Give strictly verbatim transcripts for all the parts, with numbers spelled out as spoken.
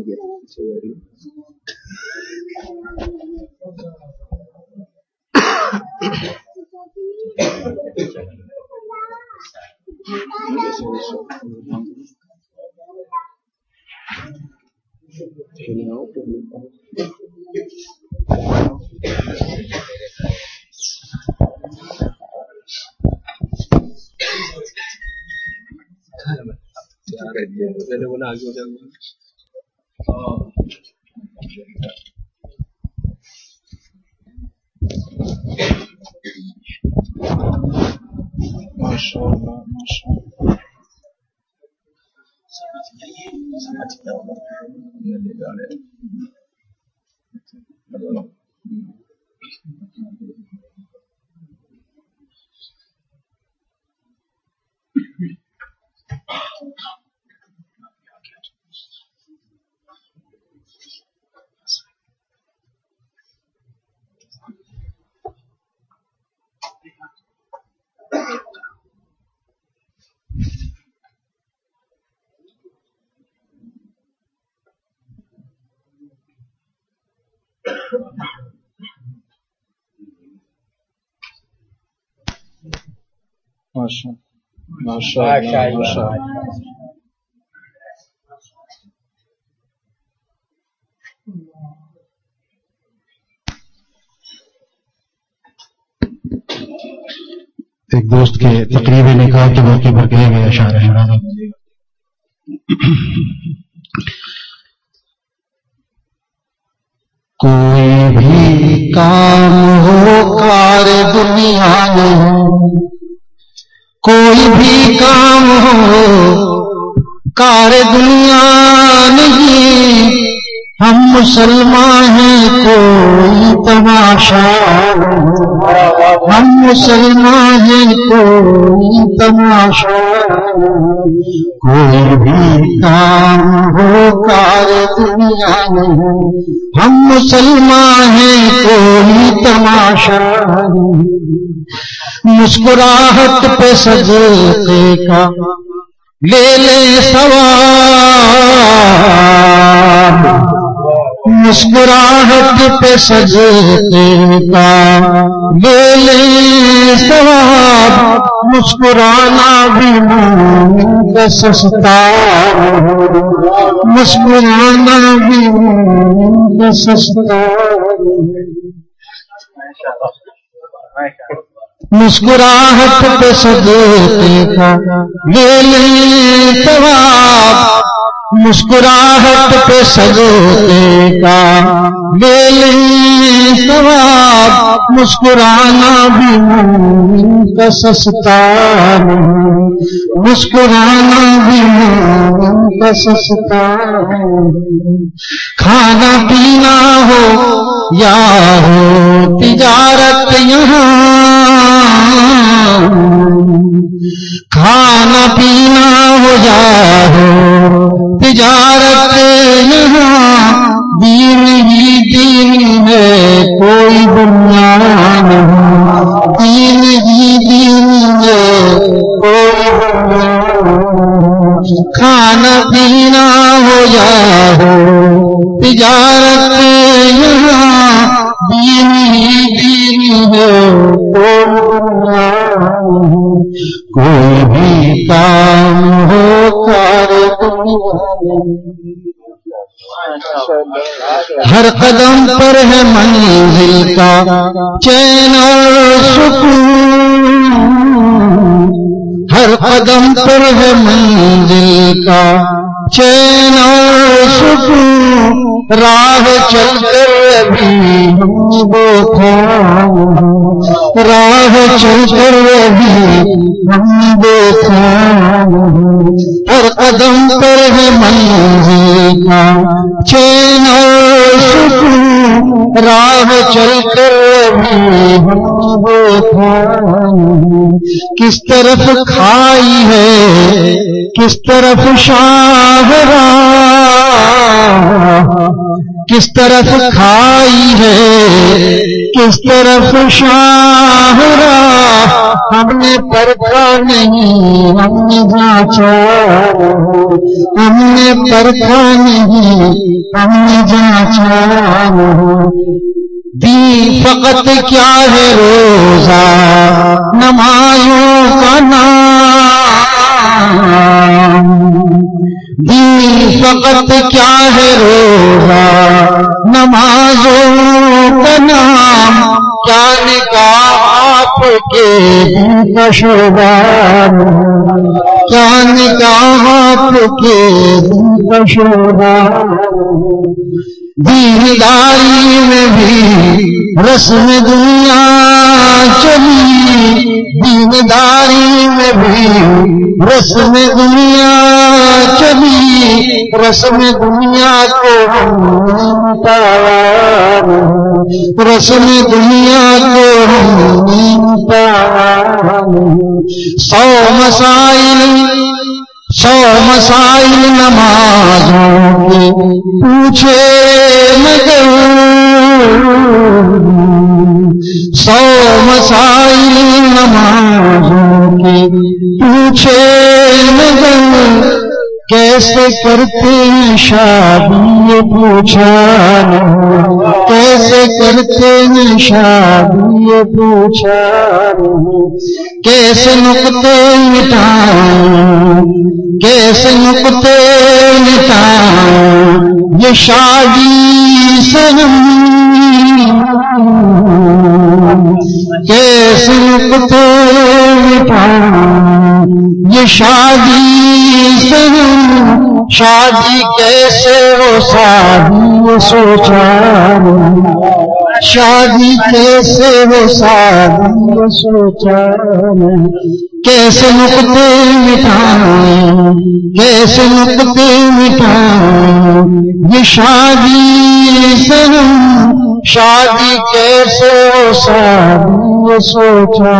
ماشاء ماشاء ماشاء ایک دوست کے تقریب نکاح کے موقع پر کہے گئے اشعار مراد کوئی بھی کام ہو کار دنیا نہیں، کوئی بھی کام ہو کار دنیا نہیں، ہم مسلمان ہیں کوئی تماشا، ہم مسلمان ہیں کوئی تماشا، کوئی بھی کام ہو کار دنیا نہیں، ہم مسلمان ہیں کوئی تماشا، مسکراہٹ پہ صدقے کا لے لے ثواب، مسکراہٹ پہ صدقے کا لے لے ثواب، مسکرانا بھی مومن کا سستا، مسکرانا بھی مومن کا سستا، مسکراہٹ پہ صدقے کا لے لے ثواب، مسکراہٹ پہ صدقے کا لے لے ثواب، مسکرانا بھی مومن کا سستا، مسکرانا بھی مومن کا سستا، کھانا پینا ہو یا ہو تجارت یہاں، کھانا پینا ہو یا ہو تجارت یہاں، دین ہی دین ہے کوئی دنیا نہیں، دین ہی دین ہے کوئی دنیا نہیں، کھانا پینا ہو یا ہو تجارت یہاں، دین ہی دین ہے کوئی دنیا نہیں، کوئی بھی کام ہو کار دنیا، ہر قدم پر ہے منزل کا چین اور سکون، ہر قدم پر ہے منزل کا چین اور سکون، راہ چل کر ابھی ہم بے خیال، راہ چل کر ابھی ہم بے خیال، ہر قدم پر ہے منزل کا چین اور سکون، راہ چل کر ابھی ہم بے خیال، کس طرف کھائی ہے کس طرف شاہراہ، کس طرف کھائی ہے کس طرف شاہراہ ہم نے پرکھا نہیں ہم نے جانچا ہم نے پرکھا نہیں ہم نے جانچا دی فقط کیا ہے روزہ نمازوں کا نام دی فقط کیا ہے روزہ نمازوں کا نام کیا نکاح آپ کے دل کا شعبان کیا نکاح آپ کے دل کا شعبان دینداری میں بھی رسم دنیا چلی دینداری میں بھی رسم دنیا چلی رسم دنیا کو ہم نے مٹایا رسم دنیا کو ہم نے مٹایا سو مسائل سو مسائل نمازوں کے پوچھے مگر سو مسائل نمازوں کے پوچھے مگر کیسے کرتے ہیں شادی یہ پوچھا کیسے کرتے ہیں شادی یہ پوچھا کیسے نقطے مٹائیں کیسے نقطے مٹائیں یہ شادی سنم کیسے نقطے مٹائیں یہ شادی سنم شادی کیسے ہو شادی یہ سوچا شادی کیسے ہو شادی یہ سوچا کیسے نقطے مٹائیں کیسے نقطے مٹائیں یہ شادی سنم شادی کیسے ہو شادی یہ سوچا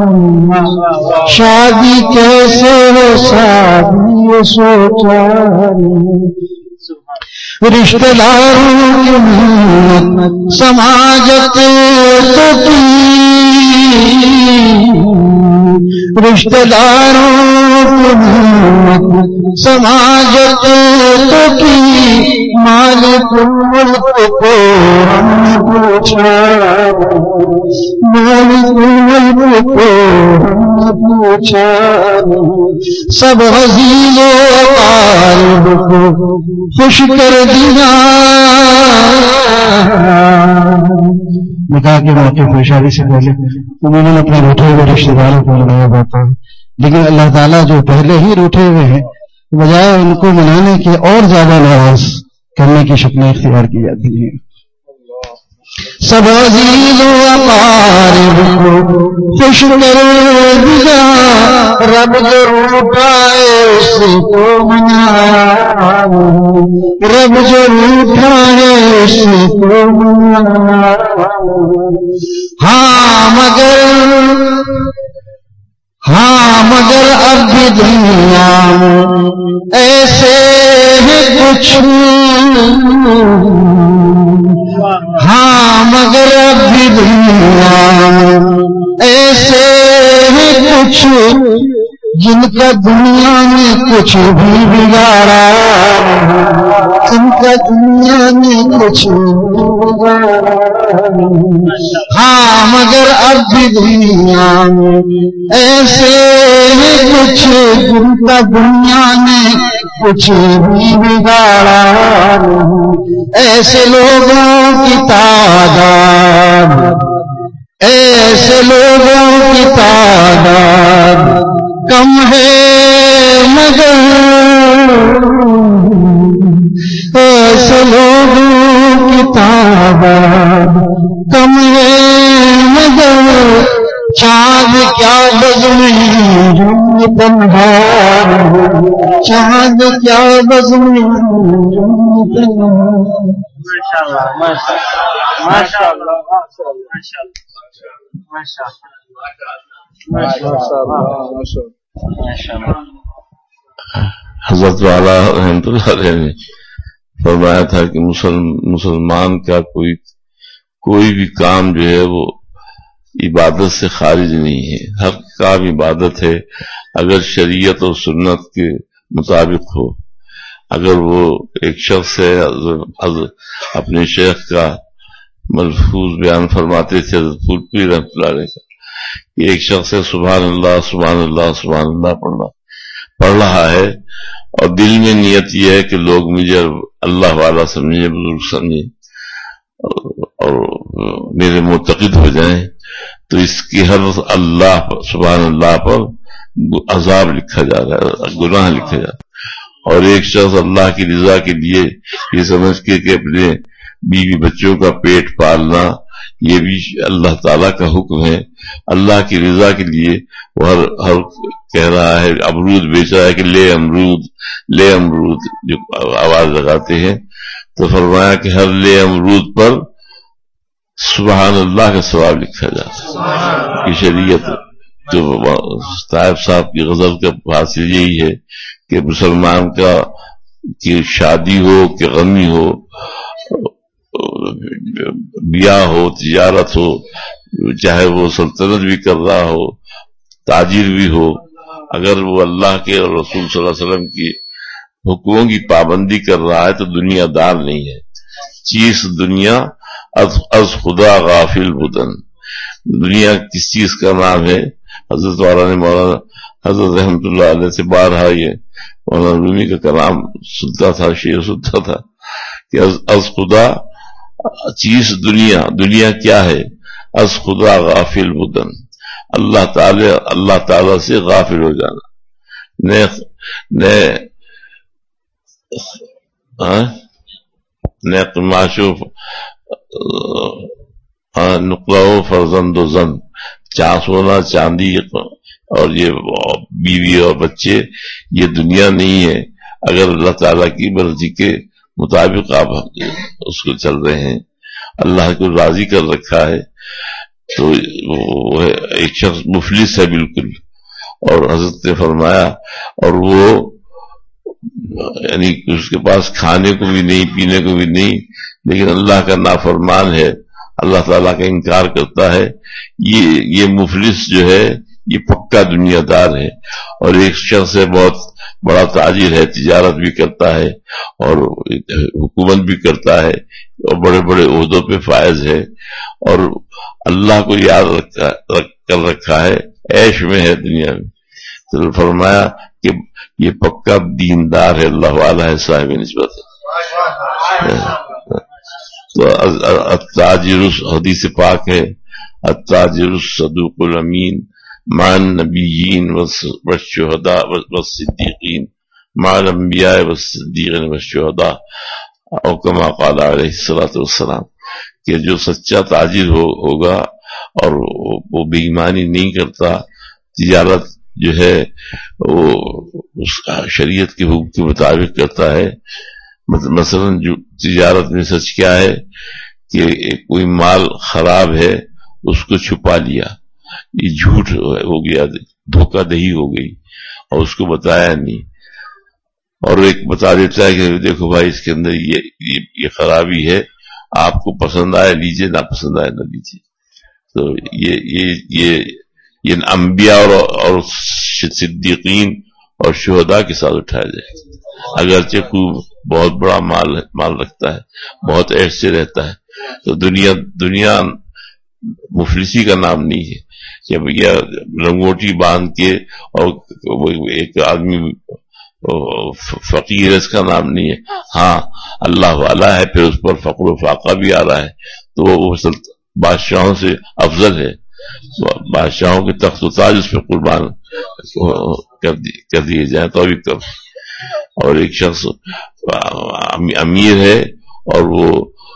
شادی کیسے ہو شادی یہ سوچا رشتہ داروں کی محنت سماجت تو کی رشتہ داروں کی محنت سماجت تو کی مالک الملک کو ہم نے پوچھا مالک الملک کو ہم نے پوچھا سب عزیز و اقارب کو خوش کر دیا نکاح کے موقع پر شادی سے پہلے انہوں نے اپنے روٹے ہوئے رشتے داروں کو منایا جاتا ہے لیکن اللہ تعالیٰ جو پہلے ہی روٹے ہوئے ہیں بجائے ان کو منانے کے اور زیادہ ناراض کرنے کی شکلیں اختیار کی جاتی ہیں سب عزیز و اقارب کو خوش کر دیا رب ضرور اٹھائے اس کو منایا رب ضرور اٹھائے اس کو منایا ہاں مگر ہاں مگر اب بھی دنیا میں ایسے ہی کچھ ہاں مگر اب بھی دنیا میں ایسے ہی کچھ جن کا دنیا میں کچھ بھی بگاڑا جن کا دنیا میں کچھ بھی بگاڑا ہاں مگر اب بھی دنیا میں ایسے ہی کچھ جن کا دنیا میں کچھ بھی بگاڑا ایسے لوگوں کی تعداد ایسے لوگوں کی تعداد کم ہے مگر ایسے لوگوں کی تعداد کم ہے مگر چاند کیا بزم تنہا چاند کیا بزم حضرت والا رحمۃ اللہ علیہ نے فرمایا تھا کہ مسلمان کا کوئی کوئی بھی کام جو ہے وہ عبادت سے خارج نہیں ہے، ہر کام عبادت ہے اگر شریعت اور سنت کے مطابق ہو۔ اگر وہ ایک شخص ہے، اپنے شیخ کا ملفوظ بیان فرماتے تھے حضرت پھولپوری رحمۃ اللہ علیہ کا، کہ ایک شخص ہے سبحان اللہ سبحان اللہ سبحان اللہ پڑھ رہا پڑھ رہا ہے اور دل میں نیت یہ ہے کہ لوگ مجھے اللہ والا سمجھے، بزرگ سمجھے اور میرے معتقد ہو جائیں، تو اس کی ہر اللہ سبحان اللہ پر عذاب لکھا جا رہا ہے، گناہ لکھا جا رہا ہے۔ اور ایک شخص اللہ کی رضا کے لیے یہ سمجھ کے کہ اپنے بیوی بچوں کا پیٹ پالنا یہ بھی اللہ تعالیٰ کا حکم ہے، اللہ کی رضا کے لیے وہ ہر ہر کہہ رہا ہے، امرود بیچ رہا ہے کہ لے امرود لے امرود جو آواز لگاتے ہیں، تو فرمایا کہ ہر لے امرود پر سبحان اللہ کا ثواب لکھا جاتا ہے۔ کہ شریعت جو طائب صاحب کی غزل کا حاصل یہی ہے کہ مسلمان کا کہ شادی ہو کہ غمی ہو، بیاہ ہو، تجارت ہو، چاہے وہ سلطنت بھی کر رہا ہو، تاجر بھی ہو، اگر وہ اللہ کے اور رسول صلی اللہ علیہ وسلم کی حکموں کی پابندی کر رہا ہے تو دنیا دار نہیں ہے۔ چیز دنیا از خدا غافل بدن، دنیا کس چیز کا نام ہے؟ حضرت والا مولانا حضرت رحمت اللہ علیہ سے بارہا یہ مولانا رومی کا کلام سنتا تھا، شعر سنتا تھا کہ از خدا چیز دنیا، دنیا کیا ہے؟ از خدا غافل بدن، اللہ تعالی اللہ تعالی سے غافل ہو جانا، نئے نئے نئے قماشو نقلہ فرزند و زن، چاند سونا چاندی اور یہ بیوی اور بچے یہ دنیا نہیں ہے۔ اگر اللہ تعالیٰ کی مرضی کے مطابق آپ اس کو چل رہے ہیں، اللہ کو راضی کر رکھا ہے، تو وہ ایک شخص مفلس ہے بالکل۔ اور حضرت نے فرمایا اور وہ یعنی اس کے پاس کھانے کو بھی نہیں پینے کو بھی نہیں، لیکن اللہ کا نافرمان ہے، اللہ تعالیٰ کا انکار کرتا ہے، یہ یہ مفلس جو ہے یہ پکا دنیا دار ہے۔ اور ایک شخص ہے بہت بڑا تاجر ہے، تجارت بھی کرتا ہے اور حکومت بھی کرتا ہے اور بڑے بڑے عہدوں پہ فائز ہے اور اللہ کو یاد رکھا کر رکھا ہے، عیش میں ہے دنیا میں، تو فرمایا کہ یہ پکا دیندار ہے، اللہ والا ہے، صاحب نسبت ہے۔ تو التاجر حدیث پاک ہے، التاجر الصدوق الامین مع النبیین والشہداء والصدیقین مع الانبیاء والصدیقین والشہداء، او کما قال علیہ الصلوۃ والسلام، کہ جو سچا تاجر ہو ہوگا اور وہ بے ایمانی نہیں کرتا، تجارت جو ہے وہ اس شریعت کے حکم کے مطابق کرتا ہے۔ مثلا جو تجارت میں سچ کیا ہے کہ کوئی مال خراب ہے اس کو چھپا لیا، یہ جھوٹ ہو گیا، دھوکہ دہی ہو گئی اور اس کو بتایا نہیں، اور ایک بتا دیتا ہے کہ دیکھو بھائی اس کے اندر یہ یہ, یہ خرابی ہے، آپ کو پسند آئے لیجئے، نہ پسند آئے نہ لیجئے۔ تو یہ یہ یہ یہ انبیاء اور, اور صدیقین اور شہداء کے ساتھ اٹھایا جائے، اگرچہ کوئی بہت بڑا مال مال رکھتا ہے، بہت عیش سے رہتا ہے، تو دنیا دنیا مفلسی کا نام نہیں ہے کہ بھیا لنگوٹی باندھ کے اور ایک آدمی فقیر، اس کا نام نہیں ہے۔ ہاں اللہ والا ہے، پھر اس پر فقر و فاقہ بھی آ رہا ہے، تو وہ بادشاہوں سے افضل ہے، بادشاہوں کے تخت و تاج اس پہ قربان کر دیے جائیں تو ابھی کب۔ اور ایک شخص امیر ہے اور وہ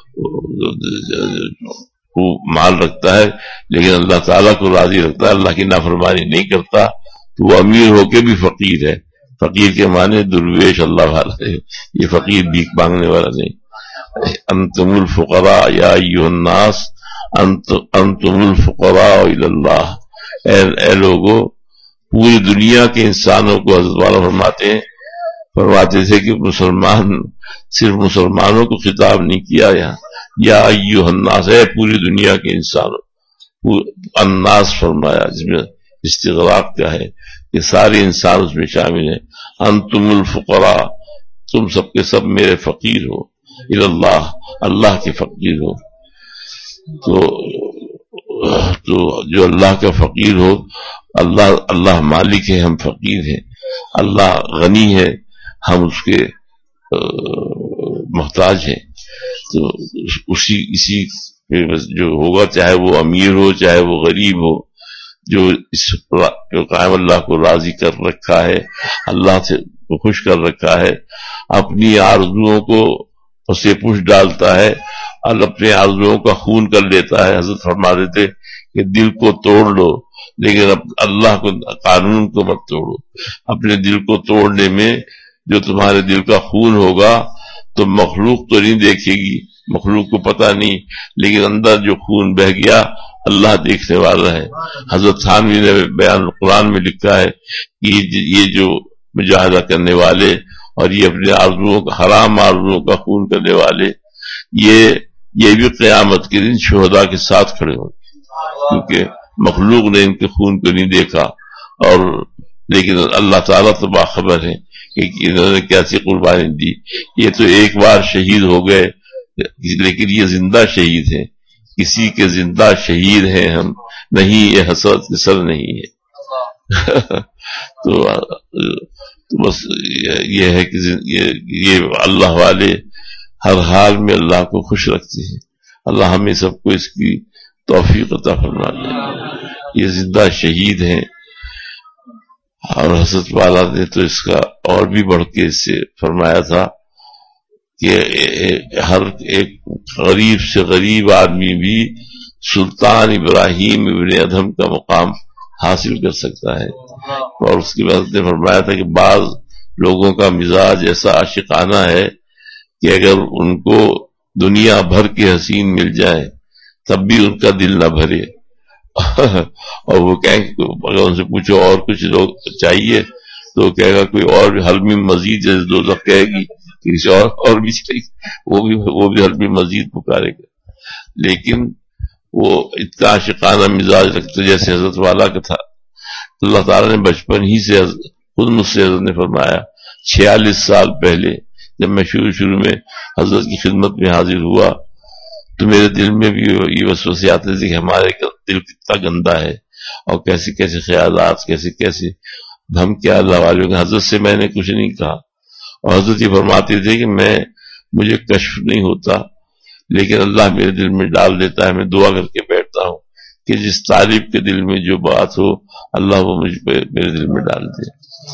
مال رکھتا ہے لیکن اللہ تعالیٰ کو راضی رکھتا ہے، اللہ کی نافرمانی نہیں کرتا، تو وہ امیر ہو کے بھی فقیر ہے۔ فقیر کے معنی درویش اللہ والا ہے، یہ فقیر بھیک مانگنے والا نہیں۔ انتم الفقراء یا ایھا الناس انتم الفقراء الی اللہ، اے, اے لوگو، پوری دنیا کے انسانوں کو حضرت والا فرماتے ہیں فرماتے تھے کہ مسلمان صرف مسلمانوں کو خطاب نہیں کیا یہاں، یا ایھا الناس، ہے پوری دنیا کے انسانوں، الناس فرمایا جس میں استغراق کا ہے کہ سارے انسان اس میں شامل ہیں۔ انتم الفقراء، تم سب کے سب میرے فقیر ہو، اللہ، اللہ کے فقیر ہو۔ تو تو جو اللہ کا فقیر ہو، اللہ اللہ مالک ہے، ہم فقیر ہیں، اللہ غنی ہے، ہم اس کے محتاج ہیں۔ تو اسی اسی جو ہوگا، چاہے وہ امیر ہو چاہے وہ غریب ہو، جو اس جو قائم اللہ کو راضی کر رکھا ہے، اللہ سے کو خوش کر رکھا ہے، اپنی آرزوؤں کو اسے پوچھ ڈالتا ہے اور اپنے آرزوؤں کا خون کر لیتا ہے۔ حضرت فرما دیتے کہ دل کو توڑ لو لیکن اللہ کو، قانون کو مت توڑو۔ اپنے دل کو توڑنے میں جو تمہارے دل کا خون ہوگا تو مخلوق تو نہیں دیکھے گی، مخلوق کو پتہ نہیں، لیکن اندر جو خون بہ گیا اللہ دیکھنے والا ہے۔ حضرت تھانوی نے بیان قرآن میں لکھا ہے کہ یہ جو مجاہدہ کرنے والے اور یہ اپنے آرزوؤں کا، حرام آرزوؤں کا خون کرنے والے، یہ یہ بھی قیامت کے دن شہداء کے ساتھ کھڑے ہوں گے، کیونکہ مخلوق نے ان کے خون کو نہیں دیکھا، اور لیکن اللہ تعالیٰ تو باخبر ہے کہ انہوں نے کیسی قربانی دی۔ یہ تو ایک بار شہید ہو گئے لیکن یہ زندہ شہید ہیں، کسی کے زندہ شہید ہیں ہم، نہیں یہ حسرت کے سر نہیں ہے۔ تو بس یہ ہے کہ یہ اللہ والے ہر حال میں اللہ کو خوش رکھتے ہیں۔ اللہ ہمیں سب کو اس کی توفیق عطا فرما دے۔ یہ زندہ شہید ہیں، اور حضرت والا نے تو اس کا اور بھی بڑھ کے اس سے فرمایا تھا کہ ہر ایک غریب سے غریب آدمی بھی سلطان ابراہیم ابن ادھم کا مقام حاصل کر سکتا ہے۔ اور اس کی وجہ نے فرمایا تھا کہ بعض لوگوں کا مزاج ایسا عاشقانہ ہے کہ اگر ان کو دنیا بھر کے حسین مل جائے تب بھی ان کا دل نہ بھرے، اور وہ کہیں کہ اگر ان سے پوچھو اور کچھ لوگ چاہیے تو وہ کہے گا کوئی اور حل میں مزید، جیسے دوزخ کہے گی کسی اور اور بھی چاہیے، وہ بھی وہ بھی حل میں مزید پکارے گا۔ لیکن وہ اتنا عاشقانہ مزاج رکھتے جیسے حضرت والا کا تھا۔ اللہ تعالیٰ نے بچپن ہی سے خود مجھ سے حضرت نے فرمایا، چھیالیس سال پہلے جب میں شروع شروع میں حضرت کی خدمت میں حاضر ہوا تو میرے دل میں بھی یہ وسوسے آتے تھے کہ ہمارے دل کتنا گندا ہے، اور کیسے کیسے خیالات، کیسے کیسے ہم کیا اللہ والوں کے۔ حضرت سے میں نے کچھ نہیں کہا، اور حضرت یہ فرماتے تھے کہ میں مجھے کشف نہیں ہوتا لیکن اللہ میرے دل میں ڈال دیتا ہے۔ میں دعا کر کے بیٹھتا ہوں کہ جس طالب کے دل میں جو بات ہو اللہ وہ مجھ پہ میرے دل میں ڈال دے۔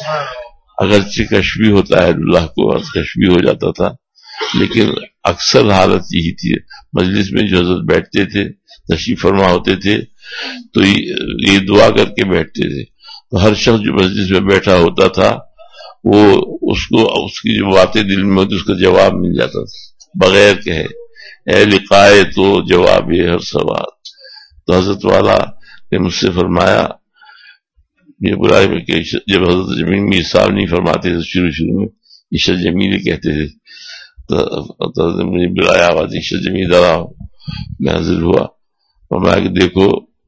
اگرچہ کشف بھی ہوتا ہے، اللہ کو کشف بھی ہو جاتا تھا، لیکن اکثر حالت یہی تھی۔ مجلس میں جو حضرت بیٹھتے تھے، تشریف فرما ہوتے تھے تو یہ دعا کر کے بیٹھتے تھے، تو ہر شخص جو مجلس میں بیٹھا ہوتا تھا وہ اس کو اس کی جو باتیں دل میں ہوتی اس کا جواب مل جاتا تھا بغیر کہے، اے لقائے تو جواب ہر سوال۔ تو حضرت والا نے مجھ سے فرمایا، یہ برائی میں کہ جب حضرت جمیل میر صاحب نہیں فرماتے تھے شروع شروع میں عشرت جمیل کہتے تھے، تو حضرت نے مجھے بلایا، آواز عشرت جمیل ذرا، میں حاضر ہوا، فرمایا کہ دیکھو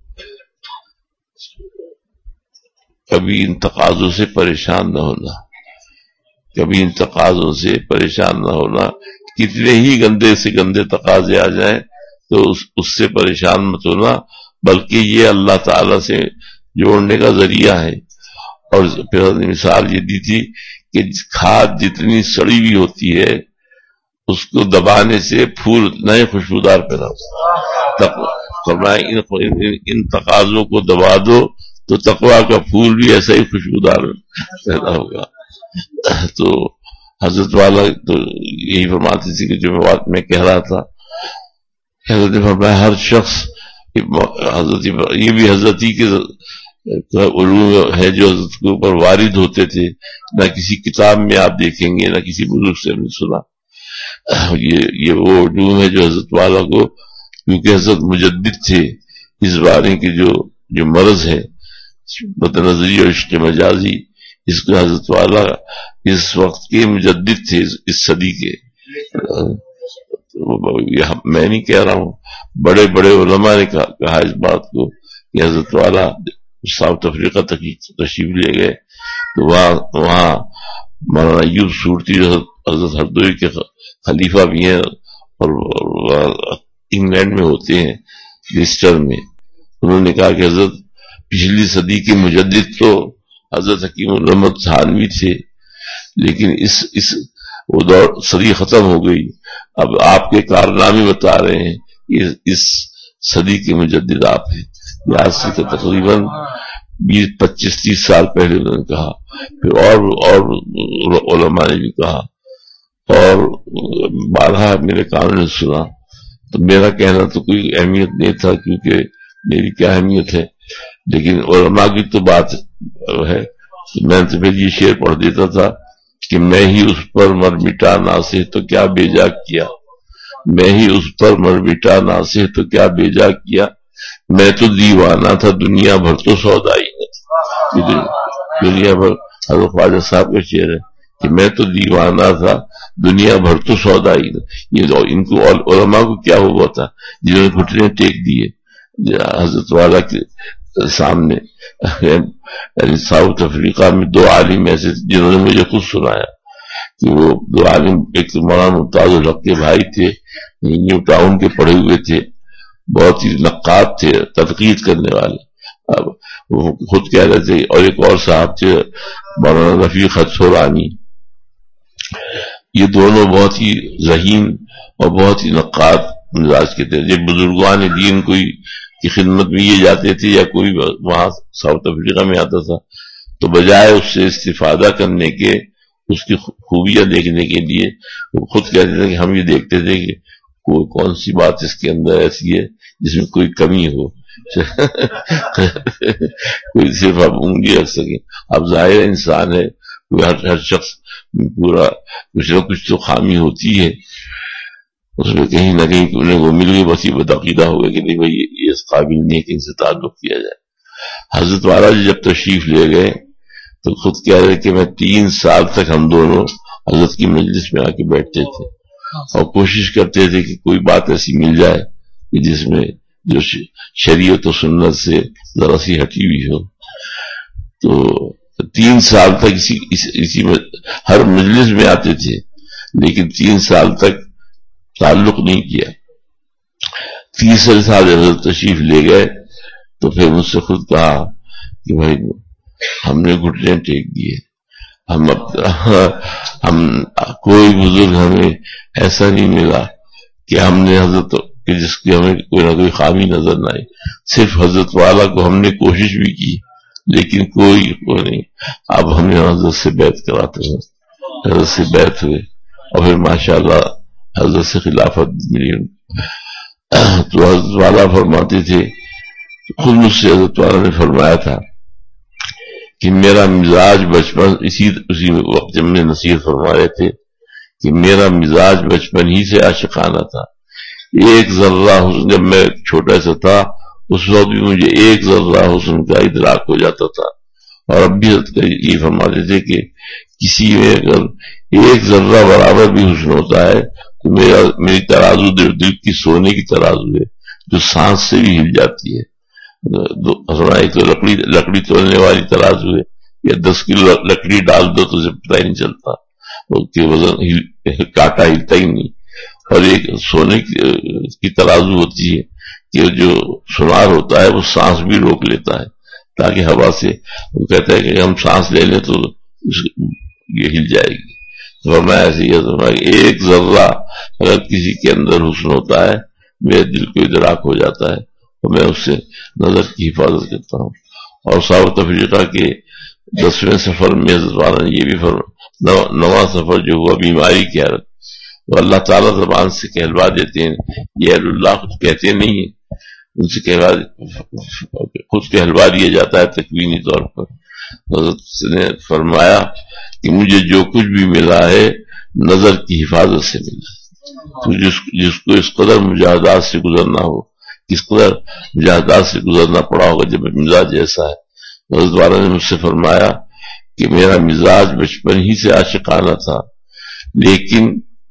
کبھی ان تقاضوں سے پریشان نہ ہونا، کبھی ان تقاضوں سے پریشان نہ ہونا، کتنے ہی گندے سے گندے تقاضے آ جائیں تو اس, اس سے پریشان مت ہونا، بلکہ یہ اللہ تعالی سے جوڑنے کا ذریعہ ہے۔ اور پھر مثال یہ دی تھی کہ کھاد جتنی سڑی ہوئی ہوتی ہے اس کو دبانے سے پھول نئے خوشبودار پیدا ہوتا ہے، فرمایا ان تقاضوں کو دبا دو تو تقویٰ کا پھول بھی ایسا ہی خوشبودار پیدا ہوگا۔ تو حضرت والا تو یہی فرماتی تھی کہ جو میں بات میں کہہ رہا تھا، حضرت نے فرمایا ہر شخص، حضرت یہ بھی حضرت ہی کے علوم ہے جو حضرت کے اوپر وارد ہوتے تھے، نہ کسی کتاب میں آپ دیکھیں گے نہ کسی بزرگ سے ہم نے سنا۔ یہ یہ وہ علوم ہے جو حضرت والا کو، کیونکہ حضرت مجدد تھے اس بارے کے جو جو مرض ہے بطنظری اور عشق مجازی، اس کو حضرت والا اس وقت کے مجدد تھے، اس صدی کے. میں نہیں کہہ رہا ہوں، بڑے بڑے علماء نے کہا اس بات کو کہ حضرت والا ساؤتھ افریقہ تک تشریف لے گئے تو وہاں وہاں مولانا ایوب صورتی حضرت ہردوئی کے خلیفہ بھی ہیں اور انگلینڈ میں ہوتے ہیں لیسٹر میں. انہوں نے کہا کہ حضرت پچھلی صدی کے مجدد تو حضرت حکیم الرحمت تھانوی تھے، لیکن اس اس وہ دور صدی ختم ہو گئی، اب آپ کے کارنامے بتا رہے ہیں، اس, اس صدی کے مجدد آپ ہیں. آج سے تقریباً بیس پچیس تیس سال پہلے انہوں نے کہا. پھر اور اور علماء نے بھی کہا اور بارہا میرے کانوں نے سنا. تو میرا کہنا تو کوئی اہمیت نہیں تھا، کیونکہ میری کیا اہمیت ہے، لیکن علماء کی تو بات ہے. میں تو پھر یہ شعر پڑھ دیتا تھا کہ میں ہی اس پر مر مٹا ناسے تو کیا بے جا کیا، میں ہی اس پر مر مٹا ناسے تو کیا بے جا کیا، میں تو دیوانہ تھا دنیا بھر تو سودائی نہ. دنیا بھر حضرت خواجہ صاحب کا شعر ہے کہ میں تو دیوانہ تھا دنیا بھر تو سودائی نہ. یہ ان کو علماء کو کیا ہوا تھا جنہوں نے گھٹنے ٹیک دیے حضرت والا کے سامنے. یعنی ساؤتھ افریقہ میں دو عالم ایسے جنہوں نے مجھے خود سنایا کہ وہ دو عالم، ایک تو مولانا ممتاز الحق کے بھائی تھے، نیو ٹاؤن کے پڑھے ہوئے تھے، بہت ہی نقاد تھے، تنقید کرنے والے. اب وہ خود کہہ رہے تھے. اور ایک اور صاحب تھے مولانا رفیق حدسورانی. یہ دونوں بہت ہی ذہین اور بہت ہی نقاد مزاج کے تھے. جب بزرگان دین کوئی کی خدمت میں یہ جاتے تھے یا کوئی وہاں ساؤتھ افریقہ میں آتا تھا تو بجائے اس سے استفادہ کرنے کے، اس کی خوبیاں دیکھنے کے لیے وہ خود کہتے تھے کہ ہم یہ دیکھتے تھے کہ کوئی کون سی بات اس کے اندر ایسی ہے جس میں کوئی کمی ہو، کوئی صرف آپ انگلی رکھ سکیں. اب ظاہر انسان ہے، ہر ہر شخص پورا کچھ نہ کچھ تو خامی ہوتی ہے، اس میں کہیں نہ کہیں انہیں وہ مل گئی، بس یہ بدعقیدہ ہو گیا کہ نہیں بھائی یہ اس قابل نہیں ہے کہ ان سے تعلق کیا جائے. حضرت والا جی جب تشریف لے گئے تو خود کہہ رہے کہ میں تین سال تک ہم دونوں حضرت کی مجلس میں آ کے بیٹھتے تھے اور کوشش کرتے تھے کہ کوئی بات ایسی مل جائے کہ جس میں جو شریعت و سنت سے ذرا سی ہٹی ہوئی ہو. تو تین سال تک اسی اسی ہر مجلس میں آتے تھے، لیکن تین سال تک تعلق نہیں کیا. تیسرے سال حضرت تشریف لے گئے تو پھر مجھ سے خود کہا کہ بھائی ہم نے گھٹنے ٹیک دیے، ہم ہم کوئی بزرگ ہمیں ایسا نہیں ملا کہ ہم نے حضرت کہ جس کی ہمیں کوئی نہ کوئی خامی نظر نہ آئی. صرف حضرت والا کو ہم نے کوشش بھی کی لیکن کوئی کو نہیں. اب ہم نے حضرت سے بیعت کراتے ہیں، حضرت سے بیعت ہوئے اور پھر ماشاءاللہ حضرت سے خلافت ملی. تو حضرت والا فرماتے تھے، خود مجھ سے حضرت والا نے فرمایا تھا کہ میرا مزاج بچپن اسی اسی وقت جب میں نصیحت فرما رہے تھے کہ میرا مزاج بچپن ہی سے عاشقانہ تھا. ایک ذرہ حسن، جب میں چھوٹا سا تھا اس وقت بھی مجھے ایک ذرہ حسن کا ادراک ہو جاتا تھا. اور اب بھی یہ فرماتے تھے کہ کسی میں اگر ایک ذرہ برابر بھی حسن ہوتا ہے تو میرا میری ترازو دل کی سونے کی ترازو ہے جو سانس سے بھی ہل جاتی ہے. ایک تو لکڑی لکڑی تولنے والی ترازو ہے، یا دس کلو لکڑی ڈال دو تو اسے پتہ ہی نہیں چلتا کہ وزن کاٹا ہلتا ہی نہیں. اور ایک سونے کی ترازو ہوتی ہے کہ جو سونار ہوتا ہے وہ سانس بھی روک لیتا ہے تاکہ ہوا سے، وہ کہتا ہے کہ ہم سانس لے لیں تو یہ ہل جائے گی. تو میں ایسے ہی ایک ذرہ اگر کسی کے اندر حسن ہوتا ہے میرے دل کو ادراک ہو جاتا ہے اور میں اس سے نظر کی حفاظت کرتا ہوں. اور ساؤتھ افریقہ کے دسویں سفر میں حضرت والا نے یہ بھی فرمایا، نواں سفر جو ہوا بیماری کی حالت، وہ اللہ تعالیٰ زبان سے کہلوا دیتے ہیں، یہ اہل اللہ خود کہتے نہیں ہیں، ان سے کہلوا خود کہلوا دیا جاتا ہے تکوینی طور پر. حضرت نے فرمایا کہ مجھے جو کچھ بھی ملا ہے نظر کی حفاظت سے ملا. تو جس, جس کو اس قدر مجاہدات سے گزرنا ہو، کس قدر مجاہدات سے گزرنا پڑا ہوگا جب مزاج ایسا ہے. حضرت والا نے مجھ سے فرمایا کہ میرا مزاج بچپن ہی سے عاشقانہ تھا، لیکن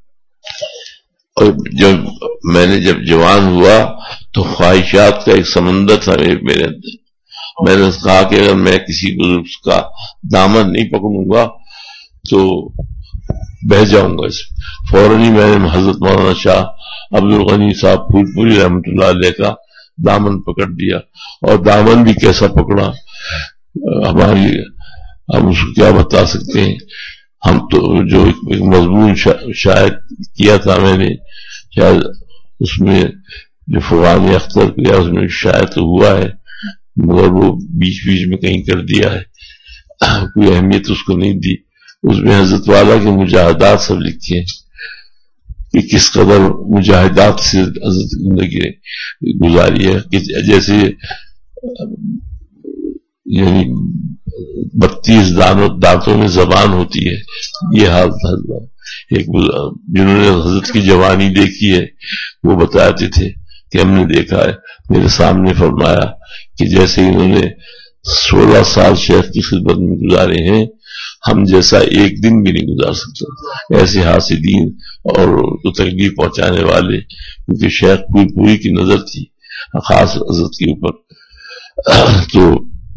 جب میں نے جب جوان ہوا تو خواہشات کا ایک سمندر تھا میرے اندر. میں نے کہا کہ اگر میں کسی بزرگ کا دامن نہیں پکڑوں گا تو بہ جاؤں گا. اس فوراً ہی میں نے حضرت مولانا شاہ عبد الغنی صاحب پھول پوری رحمۃ اللہ علیہ کا دامن پکڑ دیا. اور دامن بھی کیسا پکڑا ہماری، ہم اس کو کیا بتا سکتے ہیں. ہم تو جو ایک مضمون شاید کیا تھا میں نے، شاید اس میں جو فغان اختر کیا اس میں شاید ہوا ہے، مگر وہ بیچ بیچ میں کہیں کر دیا ہے، کوئی اہمیت اس کو نہیں دی. اس میں حضرت والا کے مجاہدات سب لکھے ہیں کہ کس قدر مجاہدات سے حضرت زندگی گزاری ہے. جیسے یعنی بتیس دانتوں میں زبان ہوتی ہے، یہ حال تھا. ایک جنہوں نے حضرت کی جوانی دیکھی ہے وہ بتاتے تھے کہ ہم نے دیکھا ہے، میرے سامنے فرمایا کہ جیسے انہوں نے سولہ سال شیخ کی خدمت میں گزارے ہیں، ہم جیسا ایک دن بھی نہیں گزار سکتا. ایسے حاسدین اور تکلیف پہنچانے والے، کیونکہ شیخ پوری پوری کی نظر تھی خاص حضرت کے اوپر. تو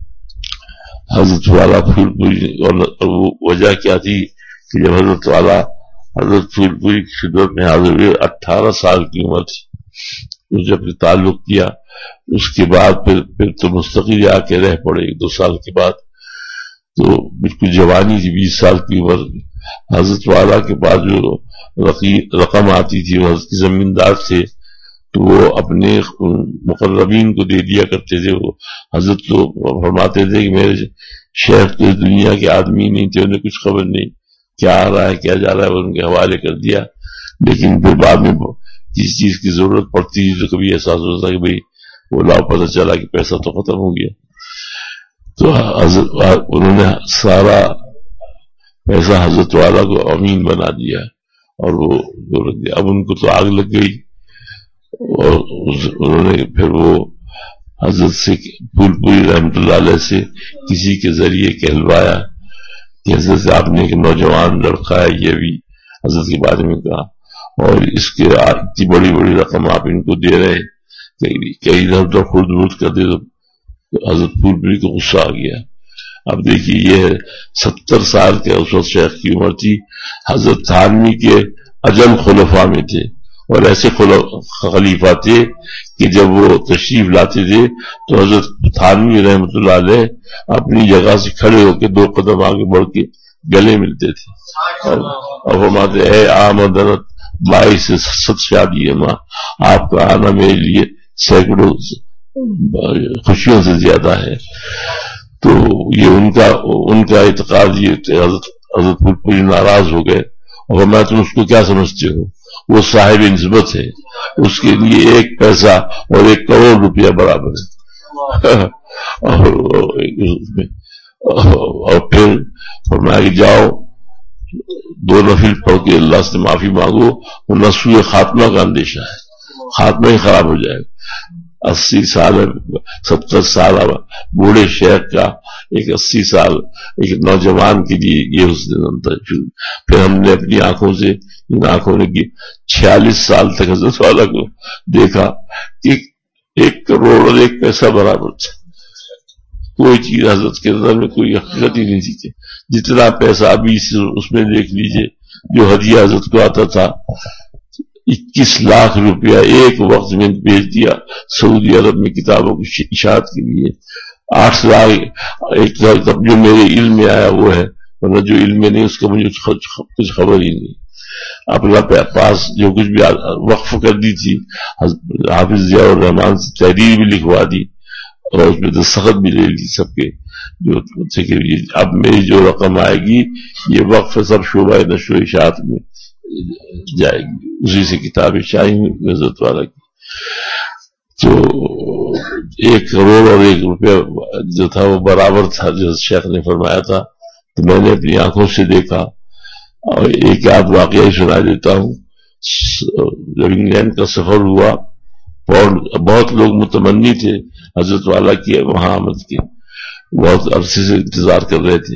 حضرت والا پھول پوری، اور وہ وجہ کیا تھی کہ جب حضرت والا حضرت پھول پوری کی خدمت میں حاضر ہوئے، اٹھارہ سال کی عمر تھی. اس جب تعلق کیا اس کے بعد پھر پھر تو مستقل آ کے رہ پڑے ایک دو سال کے بعد. تو بالکل جوانی تھی، بیس سال کی عمر. حضرت والا کے پاس جو رقم آتی تھی، وہ حضرت کی زمیندار تھے تو وہ اپنے مقربین کو دے دیا کرتے تھے. وہ حضرت تو فرماتے تھے کہ میرے شیخ تو دنیا کے آدمی نہیں تھے، انہیں کچھ خبر نہیں کیا آ رہا ہے کیا جا رہا ہے، وہ ان کے حوالے کر دیا. لیکن پھر بعد میں جس چیز کی ضرورت پڑتی تھی تو کبھی احساس ہوتا کہ بھئی وہ لاؤ، پتہ چلا کہ پیسہ تو ختم ہو گیا. تو حضرت انہوں نے سارا پیسہ حضرت والا کو امین بنا دیا اور وہ رکھ دیا. اب ان کو تو آگ لگ گئی اور انہوں نے پھر وہ حضرت سے پھول پوری رحمۃ اللہ علیہ سے کسی کے ذریعے کہلوایا کہ حضرت آپ نے ایک نوجوان لڑکا ہے، یہ بھی حضرت کے بارے میں کہا، اور اس کے اتنی بڑی بڑی رقم آپ ان کو دے رہے ہیں، کئی ادھر ادھر خرد برد کر دے. تو حضرت پھول پوری کو غصہ آ گیا. اب دیکھیے یہ ستر سال کے اس وقت شیخ کی عمر تھی. حضرت تھانوی کے اجل خلفاء میں تھے، اور ایسے خلیفہ تھے کہ جب وہ تشریف لاتے تھے تو حضرت تھانوی رحمۃ اللہ علیہ اپنی جگہ سے کھڑے ہو کے دو قدم آگے بڑھ کے گلے ملتے تھے. اور فرماتے اے آمدنت بائی سے ست شادی ہے ماں، آپ کا آنا میرے لیے سینکڑوں خوشیوں سے زیادہ ہے. تو یہ ان کا ان کا اعتقاد یہ حضرت حضرت پھول پوری ناراض ہو گئے اور میں تم اس کو کیا سمجھتے ہو، وہ صاحب نسبت ہے، اس کے لیے ایک پیسہ اور ایک کروڑ روپیہ برابر ہے. اور پھر فرمایا کہ جاؤ دو نفل پڑھ کے اللہ سے معافی مانگو، ورنہ سوء خاتمہ کا اندیشہ ہے، خاتمہ ہی خراب ہو جائے گا. اسی سال ستر سال بوڑھے شیخ کا ایک اسی سال ایک نوجوان کے لیے یہ حسن تھا. پھر ہم نے اپنی آنکھوں سے ان آنکھوں نے کی چھیالیس سال تک حضرت والا کو دیکھا کہ ایک کروڑ اور ایک پیسہ برابر تھا. کوئی چیز حضرت کے نظر میں کوئی حقیقت ہی نہیں تھی. جتنا پیسہ ابھی اس میں دیکھ لیجئے جو ہدیہ حضرت کو آتا تھا، اکیس لاکھ روپیہ ایک وقت میں بھیج دیا سعودی عرب میں کتابوں کی اشاعت کے لیے. آٹھ لاکھ ایک تب جو میرے علم میں آیا وہ ہے، ورنہ جو علم میں نہیں اس کا مجھے کچھ خبر ہی نہیں. اپنا پاس جو کچھ بھی وقف کر دی تھی حافظ ضیاء الرحمان سے تحریر بھی لکھوا دی اور اس میں دستخط بھی لے لی سب کے جو تھے کہ اب میری جو رقم آئے گی یہ وقف سب شعبہ نشر و اشاعت میں جائے گی، اسی سے کتاب شاہی حضرت والا کی. تو ایک کروڑ اور ایک روپیہ جو تھا وہ برابر تھا جو شیخ نے فرمایا تھا. تو میں نے اپنی آنکھوں سے دیکھا. اور ایک آدھ واقعہ ہی سنا دیتا ہوں. جب انگلینڈ کا سفر ہوا بہت لوگ متمنی تھے حضرت والا کی وہاں آمد کے، بہت عرصے سے انتظار کر رہے تھے.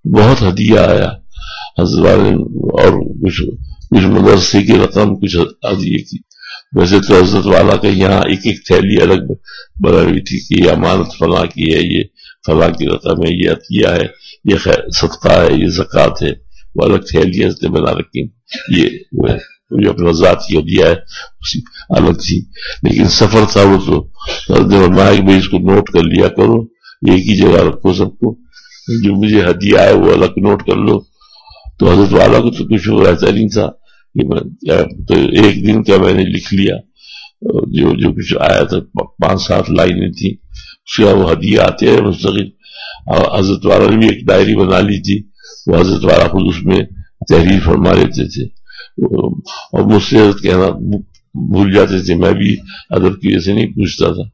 بہت ہدیہ آیا حضرت والے، اور کچھ کچھ مدرسے کی رقم، کچھ ہدیے کی. ویسے تو حضرت والا کا یہاں ایک ایک تھیلی الگ بنا ہوئی تھی کہ یہ امانت فلاں کی ہے، یہ فلاں کی رقم ہے، یہ عطیہ ہے، یہ صدقہ ہے، یہ زکوٰۃ ہے. وہ الگ تھیلیاں بنا رکھی. یہ جو اپنا ذاتی ہدیہ ہے اسی الگ تھی. لیکن سفر تھا وہ تو فرمایا کہ بھائی اس کو نوٹ کر لیا کرو، ایک ہی جگہ رکھو سب کو، جو مجھے ہدیہ ہے وہ الگ نوٹ کر لو. تو حضرت والا کو تو کچھ رہتا نہیں تھا کہ میں تو ایک دن کا میں نے لکھ لیا جو جو کچھ آیا تھا، پانچ سات لائنیں تھیں، اس کا وہ ہدیہ آتے ہیں مستقل. حضرت والا نے بھی ایک ڈائری بنا لی تھی، وہ حضرت والا خود اس میں تحریر فرما لیتے تھے، اور مجھ سے کہنا بھول جاتے تھے. میں بھی ادب کی وجہ سے نہیں پوچھتا تھا.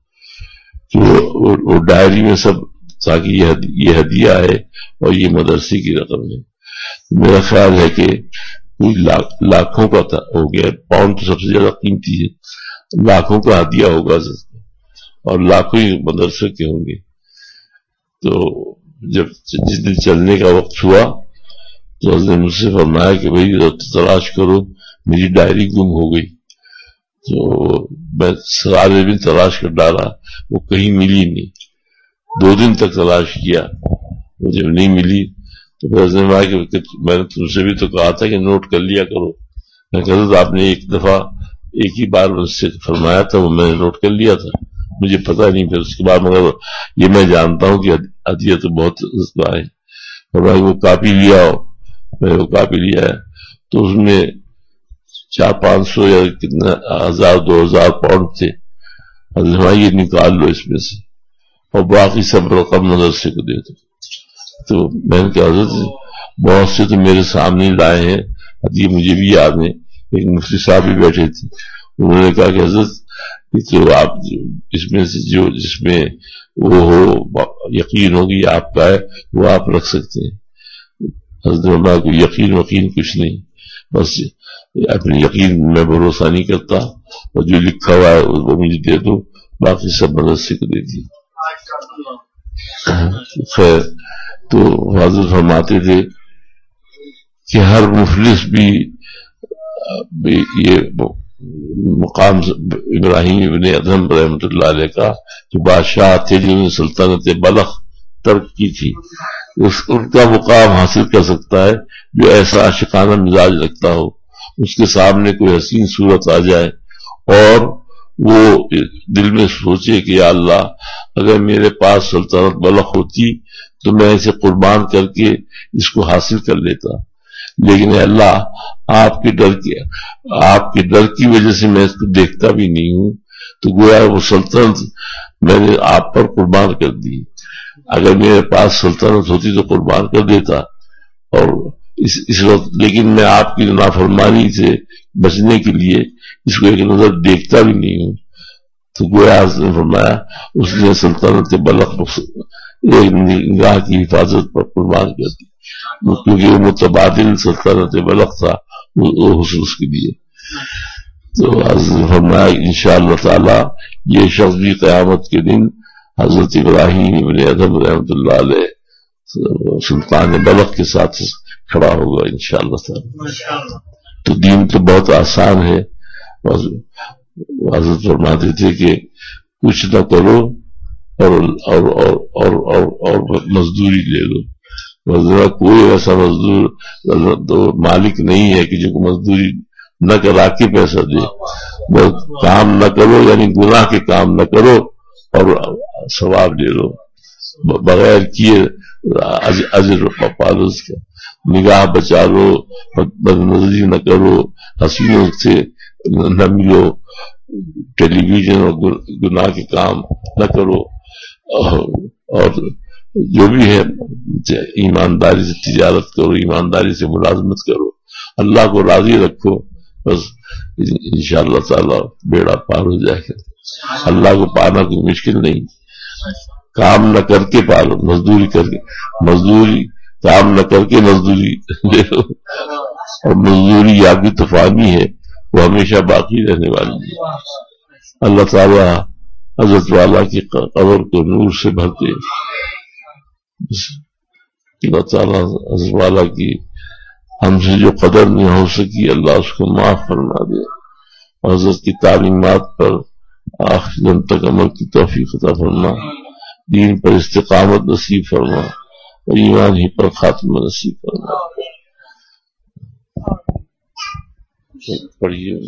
تو وہ ڈائری میں سب تاکہ یہ ہدیہ ہے اور یہ مدرسے کی رقم ہے. میرا خیال ہے کہ کوئی لاکھوں کا ہو گیا، پاؤنڈ تو سب سے زیادہ قیمتی ہے، لاکھوں کا ہدیہ ہوگا اور لاکھوں ہی مدرسے کے ہوں گے. تو جب جس دن چلنے کا وقت ہوا تو حضرت نے مجھ سے فرمایا کہ بھائی تلاش کرو، میری ڈائری گم ہو گئی. تو میں سارے دن تلاش کر ڈالا، وہ کہیں ملی نہیں. دو دن تک تلاش کیا، وہ جب نہیں ملی تو پھر حضرت نے کہا کہ میں نے تم سے بھی تو کہا تھا کہ نوٹ کر لیا کرو. میں کہتا تھا آپ نے ایک دفعہ ایک ہی بار مجھ سے فرمایا تھا، وہ میں نے نوٹ کر لیا تھا، مجھے پتا نہیں. پھر اس کے بعد مگر یہ میں جانتا ہوں کہ ہدیہ تو بہت ہے. فرمایا وہ کاپی لیا ہو، میں نے وہ کاپی لیا ہے تو اس میں چار پانچ سو یا کتنا ہزار دو ہزار پاؤنڈ تھے. حضرت یہ نکال لو اس میں سے اور باقی سب رقم مدرسے کو دے دو. تو میں نے کہا حضرت بہت سے تو میرے سامنے لائے ہیں ہدیے، مجھے بھی یاد ہے. ایک مفتی صاحب بھی بیٹھے تھے، انہوں نے کہا کہ حضرت تو آپ اس میں سے جو جس میں وہ ہو یقین ہوگی آپ کا ہے وہ آپ رکھ سکتے ہیں. حضرت نے کو یقین وقین کچھ نہیں، بس اپنے یقین میں بھروسہ نہیں کرتا، اور جو لکھا ہوا ہے وہ مجھے دے دو، باقی سب مدرسے کو دے دی. خیر تو حضرت فرماتے تھے کہ ہر مفلس بھی یہ مقام ابراہیم ابن ادھم رحمۃ اللہ علیہ کا جو بادشاہ تھے جنہوں نے سلطنت بلخ ترک کی تھی، اس ان کا مقام حاصل کر سکتا ہے جو ایسا عاشقانہ مزاج رکھتا ہو. اس کے سامنے کوئی حسین صورت آ جائے اور وہ دل میں سوچے کہ یا اللہ اگر میرے پاس سلطنت بلخ ہوتی تو میں اسے قربان کر کے اس کو حاصل کر لیتا، لیکن اے اللہ آپ کے ڈر کی آپ کے ڈر کی وجہ سے میں اس کو دیکھتا بھی نہیں ہوں، تو گویا وہ سلطنت میں نے آپ پر قربان کر دی. اگر میرے پاس سلطنت ہوتی تو قربان کر دیتا، اور اس اس وقت لیکن میں آپ کی نافرمانی سے بچنے کے لیے اس کو ایک نظر دیکھتا بھی نہیں ہوں. تو گویا حضرت نے فرمایا اس نے سلطنت بلخ ایک نگاہ کی حفاظت پر قربان کر دی، کیونکہ وہ متبادل سلطنت بلخ تھا وہ حصول اس کے لیے. تو حضرت نے فرمایا انشاءاللہ تعالی یہ شخص بھی قیامت کے دن حضرت ابراہیم ابن ادھم رحمۃ اللہ علیہ سلطان بلخ کے ساتھ کھڑا ہوگا انشاءاللہ تعالی. تو دین تو بہت آسان ہے. حضرت فرماتے تھے کہ کچھ نہ کرو اور اور اور اور اور, اور مزدوری لے لو. ذرا کوئی ایسا مزدور مالک نہیں ہے کہ جو مزدوری نہ کرا کے پیسہ دے. بس کام نہ کرو یعنی گناہ کے کام نہ کرو اور ثواب لے لو بغیر کیے اجر پالو. اس کا نگاہ بچا لو، بد نظری نہ کرو، حسینوں سے نہ ملو، ٹیلی ویژن اور گناہ کے کام نہ کرو، اور جو بھی ہے ایمانداری سے تجارت کرو، ایمانداری سے ملازمت کرو، اللہ کو راضی رکھو. بس انشاءاللہ تعالی بیڑا پار ہو جائے گا. اللہ کو پانا کوئی مشکل نہیں. کام نہ کر کے پالو، مزدوری کر کے مزدوری کام نہ کر کے مزدوری لے لو. اور مزدوری یا بھی طوفانی ہے، وہ ہمیشہ باقی رہنے والی ہے. اللہ تعالی حضرت والا کی قبر کو نور سے بھرتے. اللہ تعالیٰ حضرت والا کی ہم سے جو قدر نہیں ہو سکی اللہ اس کو معاف فرما دے، اور حضرت کی تعلیمات پر آخر دن تک عمل کی توفیق عطا فرما، دین پر استقامت نصیب فرما، اور ایمان ہی پر خاتمہ نصیب فرما۔ پڑھیے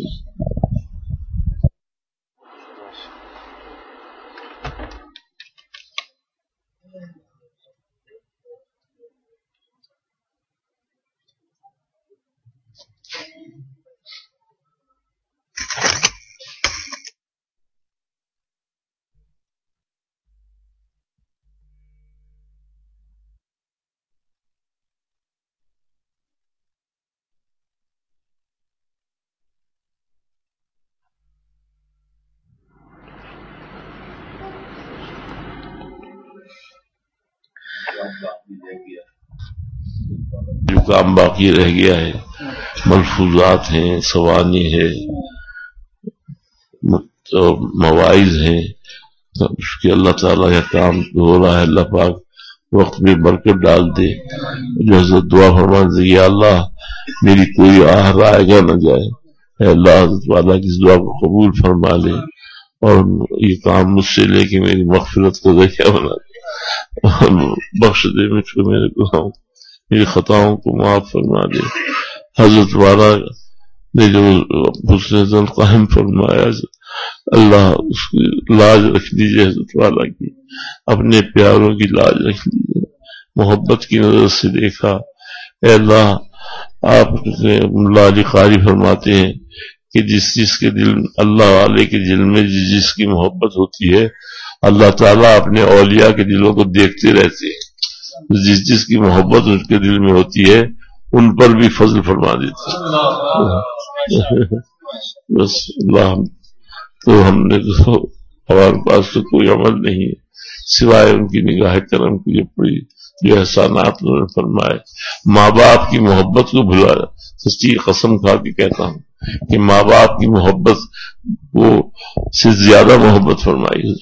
جو کام باقی رہ گیا ہے، ملفوظات ہیں، سوانی ہے، مواعظ ہیں، اس کے اللہ تعالیٰ یہ کام ہو رہا ہے اللہ پاک وقت میں برکت ڈال دے۔ جو حضرت دعا فرما دے یا اللہ میری کوئی آہ رائے گا نہ جائے، اے اللہ حضرت والا کی اس دعا کو قبول فرما لے اور یہ کام مجھ سے لے کے میری مغفرت کو ذریعہ بنا دے، بخش دے مجھ کو میرے گناہوں میری خطاؤں کو معاف فرما دے۔ حضرت والا نے جو حسن زن قائم فرمایا اللہ اس کی لاج رکھ دیجئے، حضرت والا کی اپنے پیاروں کی لاج رکھ دیجئے، محبت کی نظر سے دیکھا۔ اے اللہ آپ لاج قاری فرماتے ہیں کہ جس جس کے دل اللہ والے کے دل میں جس جس کی محبت ہوتی ہے اللہ تعالیٰ اپنے اولیاء کے دلوں کو دیکھتے رہتے ہیں، جس جس کی محبت ان کے دل میں ہوتی ہے ان پر بھی فضل فرما دیتے ہیں۔ بس اللہ تو ہم نے تو ہمارے پاس تو کوئی عمل نہیں ہے سوائے ان کی نگاہ کرم کی جو پڑی جو احسانات انہوں نے فرمائے۔ ماں باپ کی محبت کو بھلا، سچی قسم کھا کے کہتا ہوں کہ ماں باپ کی محبت کو سے زیادہ محبت فرمائی۔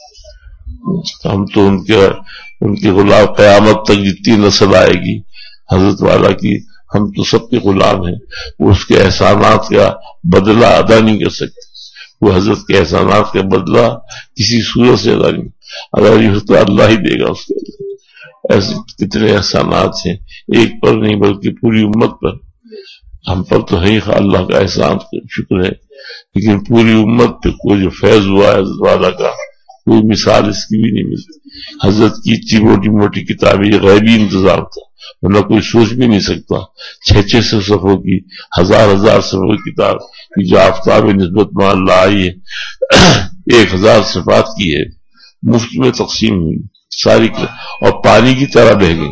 ہم تو ان کے ان کے غلام قیامت تک جتنی نسل آئے گی حضرت والا کی ہم تو سب کے غلام ہیں، وہ اس کے احسانات کا بدلہ ادا نہیں کر سکتے، وہ حضرت کے احسانات کا بدلہ کسی صورت سے ادا نہیں ادا نہیں ہوتا، اللہ ہی دے گا اس کے لیے۔ ایسے کتنے احسانات ہیں ایک پر نہیں بلکہ پوری امت پر، ہم پر تو ہے اللہ کا احسان شکر ہے، لیکن پوری امت پہ کوئی جو فیض ہوا ہے حضرت والا کا کوئی مثال اس کی بھی نہیں ملتی۔ حضرت کی اتنی موٹی موٹی کتابیں یہ غیبی انتظام تھا ورنہ کوئی سوچ بھی نہیں سکتا، چھ چھ سو صفحوں کی ہزار ہزار صفحوں کی کتاب کی جو آفتاب نسبت میں اللہ آئی ہے، ایک ہزار صفحات کی ہے، مفت میں تقسیم ہوئی ساری اور پانی کی طرح بہ گئی۔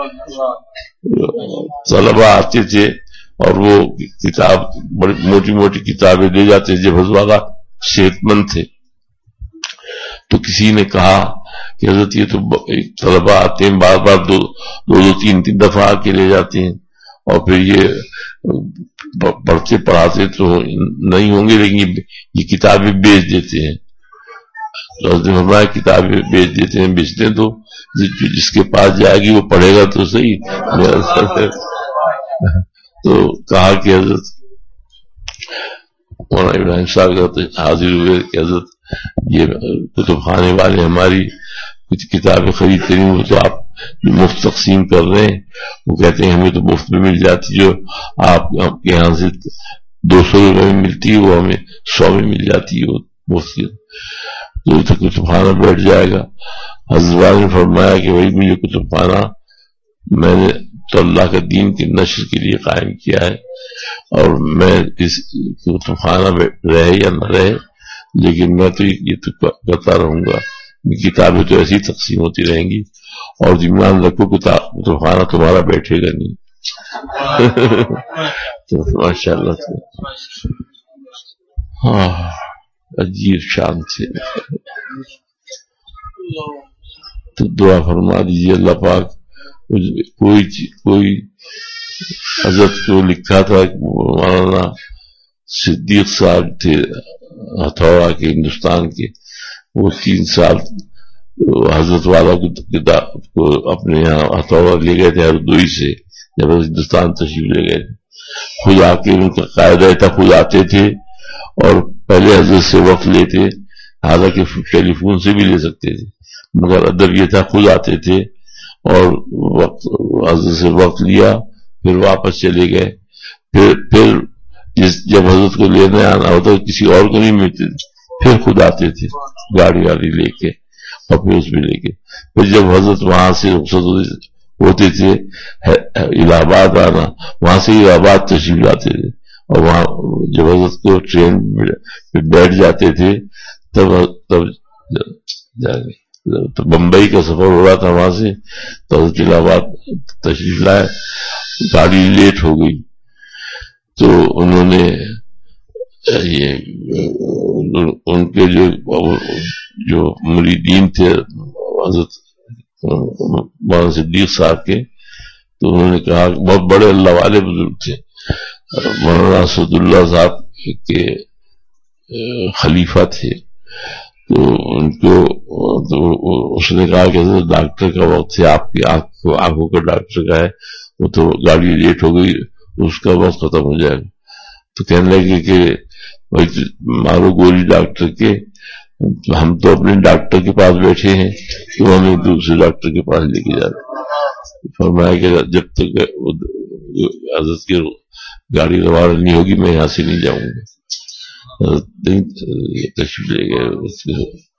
طلبہ آتے تھے اور وہ کتاب بڑی موٹی موٹی کتابیں لے جاتے، جب حضرت والا صحت مند تھے تو کسی نے کہا کہ حضرت یہ تو طلبہ آتے ہیں بار بار دو دو دو تین تین دفعہ آ کے لے جاتے ہیں اور پھر یہ پڑھتے پڑھاتے تو نہیں ہوں گے لیکن یہ کتابیں بیچ دیتے ہیں۔ حضرت نے فرمایا کتابیں بیچ دیتے ہیں، بیچتے تو جس کے پاس جائے گی وہ پڑھے گا تو صحیح۔ تو کہا کہ حضرت مولانا ابراہیم صاحب حاضر ہوئے کہ حضرت یہ کتب خانے والے ہماری کچھ کتابیں خریدتے نہیں، وہ تو آپ مفت تقسیم کر رہے ہیں، وہ کہتے ہیں ہمیں تو مفت میں مل جاتی، جو آپ کے یہاں سے دو سو روپے میں ملتی ہے وہ ہمیں سو میں مل جاتی ہے، وہ مفت تو تو کتب خانہ بیٹھ جائے گا۔ حضرت نے فرمایا کہ وہی مجھے کتب خانہ میں نے تو اللہ کے دین کی نشر کے لیے قائم کیا ہے، اور میں اس کتب خانہ میں رہے یا نہ رہے لیکن میں تو یہ تو کرتا رہوں گا، کتابیں تو ایسی تقسیم ہوتی رہیں گی اور ذمہ رکھو کتب خانہ تمہارا بیٹھے گا نہیں۔ تو ماشاء اللہ ہاں عجیب شان سے تو دعا فرما دیجیے اللہ پاک۔ کوئی کوئی حضرت کو لکھا تھا مولانا صدیق صاحب تھے ہتھوڑا کے ہندوستان کے، وہ تین سال تو حضرت والا کو کتاب کو اپنے یہاں ہتھوڑا لے گئے تھے ہردوئی سے، جب ہندوستان تشریف لے گئے تھے، خود آ کے ان کا قاعدہ تھا، خود آتے تھے اور پہلے حضرت سے وقت لیتے، حالانکہ ٹیلی فون سے بھی لے سکتے تھے، مگر ادب یہ تھا خود آتے تھے اور وقت حضرت سے وقت لیا، پھر واپس چلے گئے، پھر پھر جس جب حضرت کو لینے آنا ہوتا کسی اور کو نہیں ملتے تھے، پھر خود آتے تھے گاڑی واڑی لے کے اور پھر اس میں لے کے، پھر جب حضرت وہاں سے رخصت ہوتے تھے الہ آباد آنا، وہاں سے الہ آباد تشریف لاتے تھے، اور وہاں جب حضرت کو ٹرین پہ بیٹھ جاتے تھے تب تب تو بمبئی کا سفر ہو رہا تھا وہاں سے، تو حضرت الہ آباد تشریف لائے، گاڑی لیٹ ہو گئی تو انہوں نے یہ ان کے جو جو مریدین تھے حضرت مولانا صدیق صاحب کے، تو انہوں نے کہا کہ بہت بڑے اللہ والے بزرگ تھے، مولانا اسد اللہ صاحب کے خلیفہ تھے، تو ان کو تو اس نے کہا کہ حضرت ڈاکٹر کا وقت ہے، آپ کی آنکھ آنکھوں کا ڈاکٹر کا ہے، وہ تو گاڑی لیٹ ہو گئی، اس کا وقت ختم ہو جائے گا، تو کہنے لگے کہ مارو گولی ڈاکٹر کے، ہم تو اپنے ڈاکٹر کے پاس بیٹھے ہیں، تو ہمیں دوسرے ڈاکٹر کے پاس لے کے جا رہے، فرمایا کہ جب تک حضرت کی گاڑی روانہ نہیں ہوگی میں یہاں سے نہیں جاؤں گا، تشریف لے گئے۔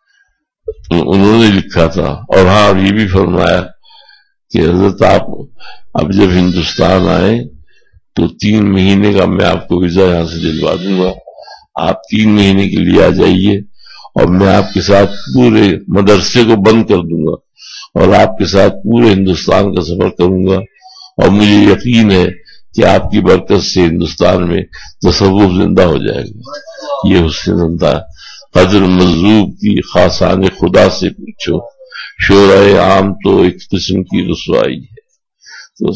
انہوں نے لکھا تھا، اور ہاں یہ بھی فرمایا کہ حضرت آپ اب جب ہندوستان آئے تو تین مہینے کا میں آپ کو ویزا یہاں سے دلوا دوں گا، آپ تین مہینے کے لیے آ جائیے، اور میں آپ کے ساتھ پورے مدرسے کو بند کر دوں گا اور آپ کے ساتھ پورے ہندوستان کا سفر کروں گا، اور مجھے یقین ہے کہ آپ کی برکت سے ہندوستان میں تصوف زندہ ہو جائے گا۔ یہ حسن زندہ قدر مذوب کی خاصان خدا سے پوچھو، شورائے عام تو ایک قسم کی رسوائی ہے۔ تو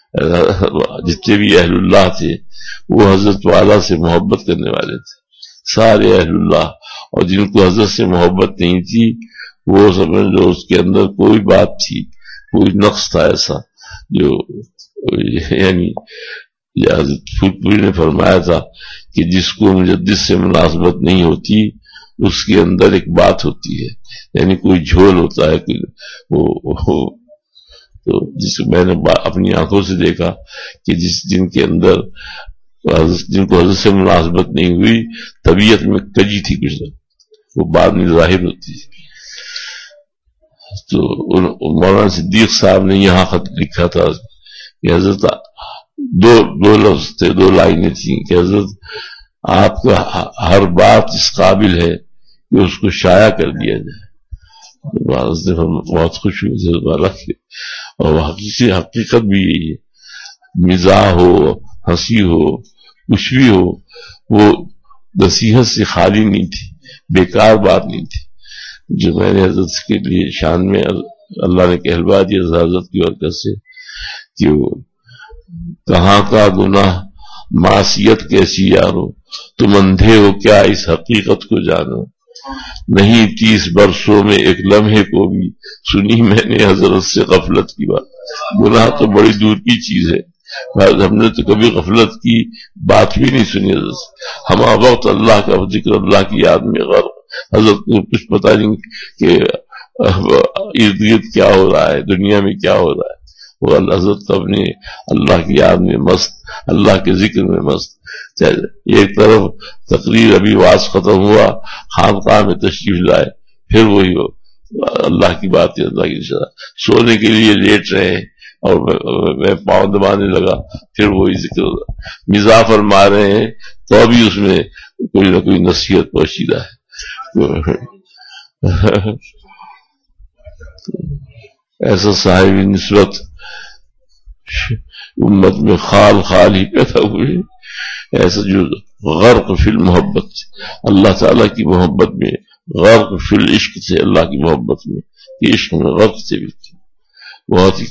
جتنے بھی اہل اللہ تھے وہ حضرت والا سے محبت کرنے والے تھے، سارے اہل اللہ، اور جن کو حضرت سے محبت نہیں تھی وہ سمجھ لو اس کے اندر کوئی بات تھی، کوئی نقص تھا ایسا جو، یعنی حضرت پھوٹپوری نے فرمایا تھا کہ جس کو مجدد سے مناسبت نہیں ہوتی اس کے اندر ایک بات ہوتی ہے، یعنی کوئی جھول ہوتا ہے، وہ تو جس کو میں نے اپنی آنکھوں سے دیکھا کہ جس جن کے اندر جن کو حضرت سے مناسبت نہیں ہوئی طبیعت میں کجی تھی کچھ، وہ بعد میں ظاہر ہوتی ہے۔ تو مولانا صدیق صاحب نے یہاں خط لکھا تھا کہ حضرت دو دو لفظ تھے، دو لائنیں تھیں کہ حضرت آپ کا ہر بات اس قابل ہے کہ اس کو شائع کر دیا جائے۔ بہت خوش ہوئی، اور حقیقی حقیقت بھی یہی ہے، مزاح ہو ہنسی ہو کچھ بھی ہو وہ نصیحت سے خالی نہیں تھی، بیکار بات نہیں تھی، جو میں نے حضرت کے لیے شان میں اللہ نے کہلوا دیا حضرت کی برکت سے کہ وہ کہاں کا گناہ معصیت کیسی یارو، تم اندھے ہو کیا اس حقیقت کو جانو، نہیں تیس برسوں میں ایک لمحے کو بھی سنی میں نے حضرت سے غفلت کی بات۔ گناہ تو بڑی دور کی چیز ہے، ہم نے تو کبھی غفلت کی بات بھی نہیں سنی حضرت سے، ہم وقت اللہ کا ذکر، اللہ کی یاد میں غرق، حضرت کو کچھ پتہ نہیں کہ ارد گرد کیا ہو رہا ہے، دنیا میں کیا ہو رہا ہے، وہ حضرت اپنے اللہ کی یاد میں مست، اللہ کے ذکر میں مست۔ ایک طرف تقریر ابھی واز ختم ہوا، خانقاہ میں تشریف لائے، پھر وہی اللہ کی بات ہے، اللہ کی شرح، سونے کے لیے لیٹ رہے ہیں اور میں پاؤں دبانے لگا، پھر وہی ذکر مزاح فرما رہے ہیں تو ابھی اس میں کوئی نہ کوئی نصیحت پوشیدہ ہے۔ ایسا صاحب نسبت امت میں خال خال ہی پیدا ہوئے، ایسا جو غرق فی المحبت، اللہ تعالیٰ کی محبت میں غرق فی العشق سے، اللہ کی محبت میں، یہ عشق میں غرق سے بھی بہت ہی،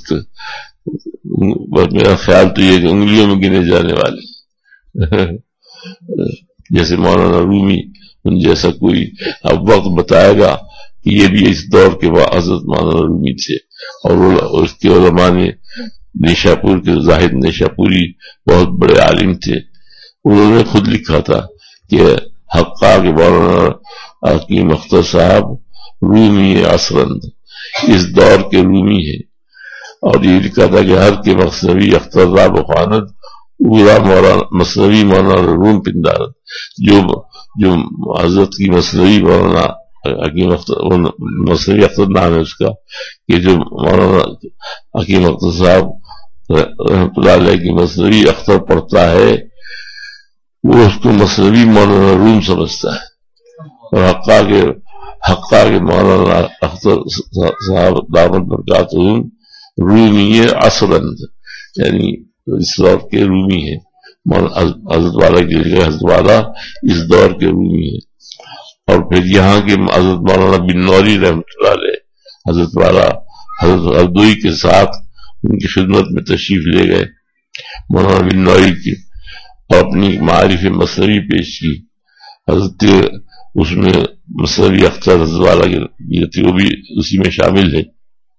میرا خیال تو یہ کہ انگلیوں میں گنے جانے والے، جیسے مولانا رومی ان جیسا کوئی اب وقت بتائے گا کہ یہ بھی اس دور کے حضرت مولانا رومی تھے، اور اس کے علماء نے نیشاپور کے زاہد نیشاپوری بہت بڑے عالم تھے، انہوں نے خود لکھا تھا کہ حقا کے مولانا حکیم اختر صاحب رومی عصرند، اس دور کے رومی ہے، اور یہ لکھا تھا کہ ہر کے مصنوی اختر را بخواند اورا مولانا مصنوی مولانا روم پندارت، جو جو حضرت کی مصنوی مولانا حکیم اختر مصنوی اختر نام ہے اس کا، کہ جو مولانا حکیم اختر صاحب رحمۃ اللہ علیہ کی مصنوی اختر پڑھتا ہے وہ اس کو مصنوی مولانا روم سمجھتا ہے، اور حقا کے حقا کے مولانا اختر صاحب دامت برکاتہم رومی عصرند، یعنی اس دور کے رومی ہے، حضرت والا کی جگہ حضرت والا اس دور کے رومی ہے۔ اور پھر یہاں کے حضرت مولانا بن نوری رحمۃ اللہ علیہ حضرت والا حضرت اردوئی کے ساتھ ان کی خدمت میں تشریف لے گئے، مولانا بن نوری کی، اور اپنی معارف مصنوی پیش کی، حضرت اس میں مصنوی اختر حضرت والا کی تھی، وہ بھی اسی میں شامل ہے،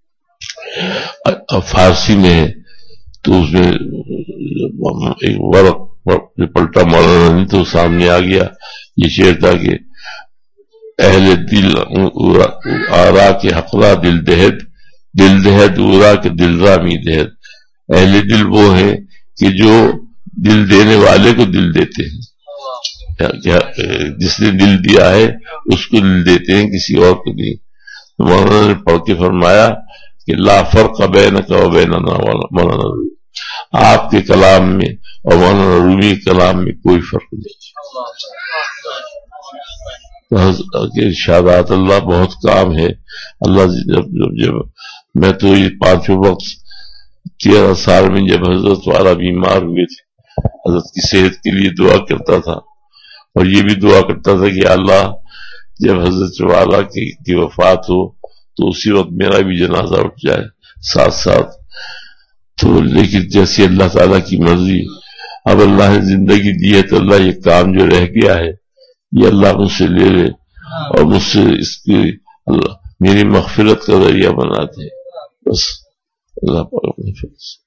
فارسی میں ہے، تو اس میں ایک ورق پلٹا مولانا نہیں تو سامنے آ گیا، یہ شعر تھا کہ اہل دل آرا کے حقرا دل دہد، دل دہد اورا کے دل رامی دہد، اہل دل وہ ہیں کہ جو دل دینے والے کو دل دیتے ہیں، جس نے دل دیا ہے اس کو دل دیتے ہیں، کسی اور کو نہیں۔ مولانا نے پڑھ کے فرمایا کہ لا فرق بینک و بیننا مولانا رومی، آپ کے کلام میں اور مولانا رومی کے کلام میں کوئی فرق نہیں۔ ارشادات اللہ بہت کام ہے، اللہ جب جب جب میں تو یہ پانچوں وقت تیرہ سال میں جب حضرت والا بیمار ہوئے تھے، حضرت کی صحت کے لیے دعا کرتا تھا، اور یہ بھی دعا کرتا تھا کہ اللہ جب حضرت والا کی, کی وفات ہو تو اسی وقت میرا بھی جنازہ اٹھ جائے ساتھ ساتھ، تو لیکن جیسی اللہ تعالیٰ کی مرضی، اب اللہ نے زندگی دی ہے تو اللہ یہ کام جو رہ گیا ہے یہ اللہ مجھ سے لے لے، اور مجھ سے اس کی اللہ میری مغفرت کا ذریعہ بنا دے، بس اللہ پاک اپنے فضل سے۔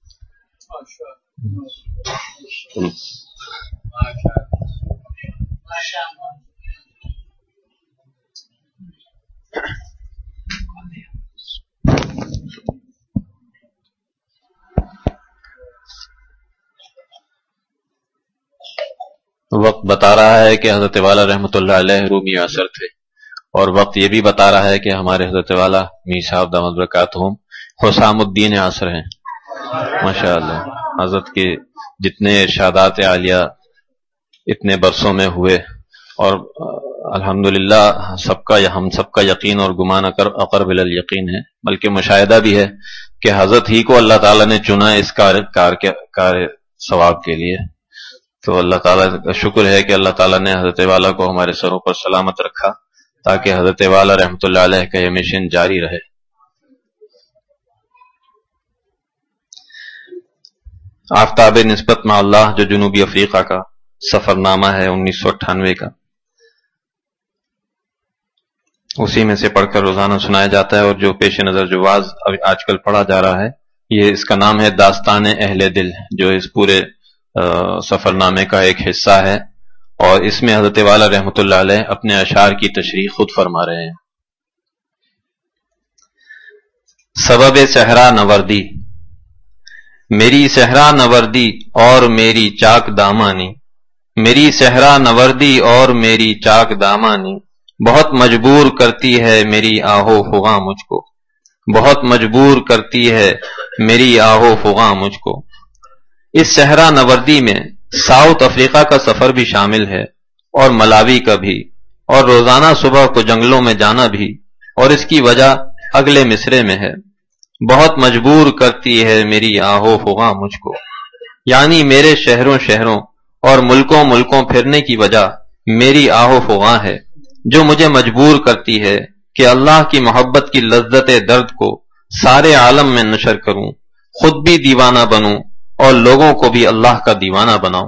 وقت بتا رہا ہے کہ حضرت والا رحمۃ اللہ علیہ رومی عصر تھے، اور وقت یہ بھی بتا رہا ہے کہ ہمارے حضرت والا میر صاحب دامت برکاتہم حسام الدین عصر ہیں۔ ماشاءاللہ حضرت کے جتنے ارشادات عالیہ اتنے برسوں میں ہوئے، اور الحمدللہ سب کا ہم سب کا یقین اور گمان اقرب الی یقین ہے، بلکہ مشاہدہ بھی ہے کہ حضرت ہی کو اللہ تعالیٰ نے چنا اس کار کار کے کار ثواب کے لیے۔ تو اللہ تعالیٰ کا شکر ہے کہ اللہ تعالیٰ نے حضرت والا کو ہمارے سروں پر سلامت رکھا، تاکہ حضرت والا رحمۃ اللہ علیہ کا یہ مشن جاری رہے۔ آفتاب نسبت مع اللہ جو جنوبی افریقہ کا سفر نامہ ہے انیس سو اٹھانوے کا، اسی میں سے پڑھ کر روزانہ سنایا جاتا ہے، اور جو پیش نظر جو واز آج کل پڑھا جا رہا ہے یہ اس کا نام ہے داستان اہل دل، جو اس پورے سفر نامے کا ایک حصہ ہے، اور اس میں حضرت والا رحمۃ اللہ علیہ اپنے اشعار کی تشریح خود فرما رہے ہیں۔ سبب صحرا نوردی، میری صحرا نوردی اور میری چاک دامانی، میری صحرا نوردی اور میری چاک دامانی، بہت مجبور کرتی ہے میری آہو فغاں مجھ کو، بہت مجبور کرتی ہے میری آہو فغاں مجھ کو۔ اس صحرا نوردی میں ساؤتھ افریقہ کا سفر بھی شامل ہے، اور ملاوی کا بھی، اور روزانہ صبح کو جنگلوں میں جانا بھی، اور اس کی وجہ اگلے مصرے میں ہے۔ بہت مجبور کرتی ہے میری آہو فغاں مجھ کو، یعنی میرے شہروں شہروں اور ملکوں ملکوں پھرنے کی وجہ میری آہو فغاں ہے، جو مجھے مجبور کرتی ہے کہ اللہ کی محبت کی لذت درد کو سارے عالم میں نشر کروں، خود بھی دیوانہ بنوں اور لوگوں کو بھی اللہ کا دیوانہ بناؤں۔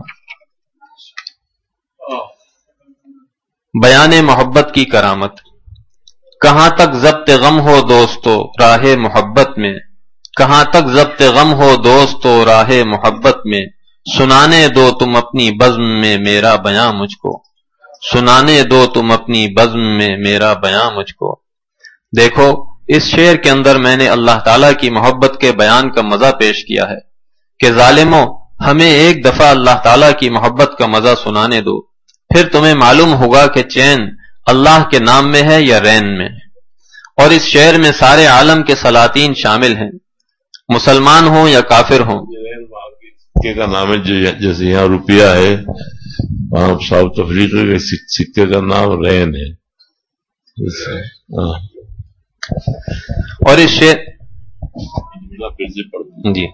بیان محبت کی کرامت۔ کہاں تک ضبط غم ہو دوستو راہ محبت میں، کہاں تک ضبط غم ہو دوستو راہ محبت میں، سنانے دو تم اپنی بزم میں میرا بیاں مجھ کو، سنانے دو تم اپنی بزم میں میرا بیاں مجھ کو۔ دیکھو اس شعر کے اندر میں نے اللہ تعالیٰ کی محبت کے بیان کا مزہ پیش کیا ہے کہ ظالموں ہمیں ایک دفعہ اللہ تعالیٰ کی محبت کا مزہ سنانے دو، پھر تمہیں معلوم ہوگا کہ چین اللہ کے نام میں ہے یا رین میں۔ اور اس شعر میں سارے عالم کے سلاطین شامل ہیں، مسلمان ہوں یا کافر ہوں۔ سکے کا نام ہے، جو جیسے یہاں روپیہ ہے، وہاں ساؤتھ افریقہ کے سکے کا نام رین ہے۔ اور اس شعر جی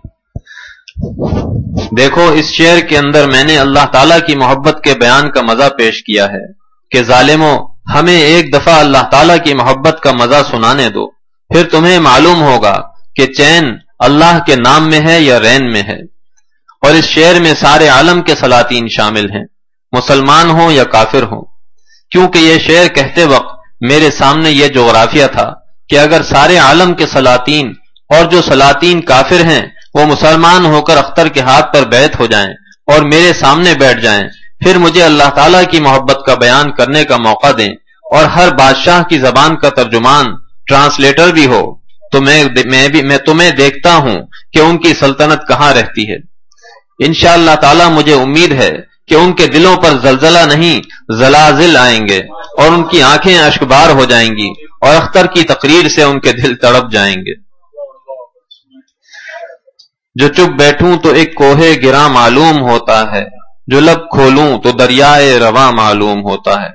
دیکھو اس شعر کے اندر میں نے اللہ تعالیٰ کی محبت کے بیان کا مزہ پیش کیا ہے کہ ظالموں ہمیں ایک دفعہ اللہ تعالیٰ کی محبت کا مزہ سنانے دو، پھر تمہیں معلوم ہوگا کہ چین اللہ کے نام میں ہے یا رین میں ہے۔ اور اس شعر میں سارے عالم کے سلاطین شامل ہیں، مسلمان ہوں یا کافر ہوں، کیونکہ یہ شعر کہتے وقت میرے سامنے یہ جغرافیہ تھا کہ اگر سارے عالم کے سلاطین اور جو سلاطین کافر ہیں وہ مسلمان ہو کر اختر کے ہاتھ پر بیعت ہو جائیں اور میرے سامنے بیٹھ جائیں، پھر مجھے اللہ تعالیٰ کی محبت کا بیان کرنے کا موقع دیں اور ہر بادشاہ کی زبان کا ترجمان ٹرانسلیٹر بھی ہو، تو میں میں بھی میں تمہیں دیکھتا ہوں کہ ان کی سلطنت کہاں رہتی ہے۔ انشاءاللہ تعالیٰ مجھے امید ہے کہ ان کے دلوں پر زلزلہ نہیں زلازل آئیں گے اور ان کی آنکھیں اشکبار ہو جائیں گی اور اختر کی تقریر سے ان کے دل تڑپ جائیں گے۔ جو چپ بیٹھوں تو ایک کوہ گراں معلوم ہوتا ہے، جو لب کھولوں تو دریائے رواں معلوم ہوتا ہے،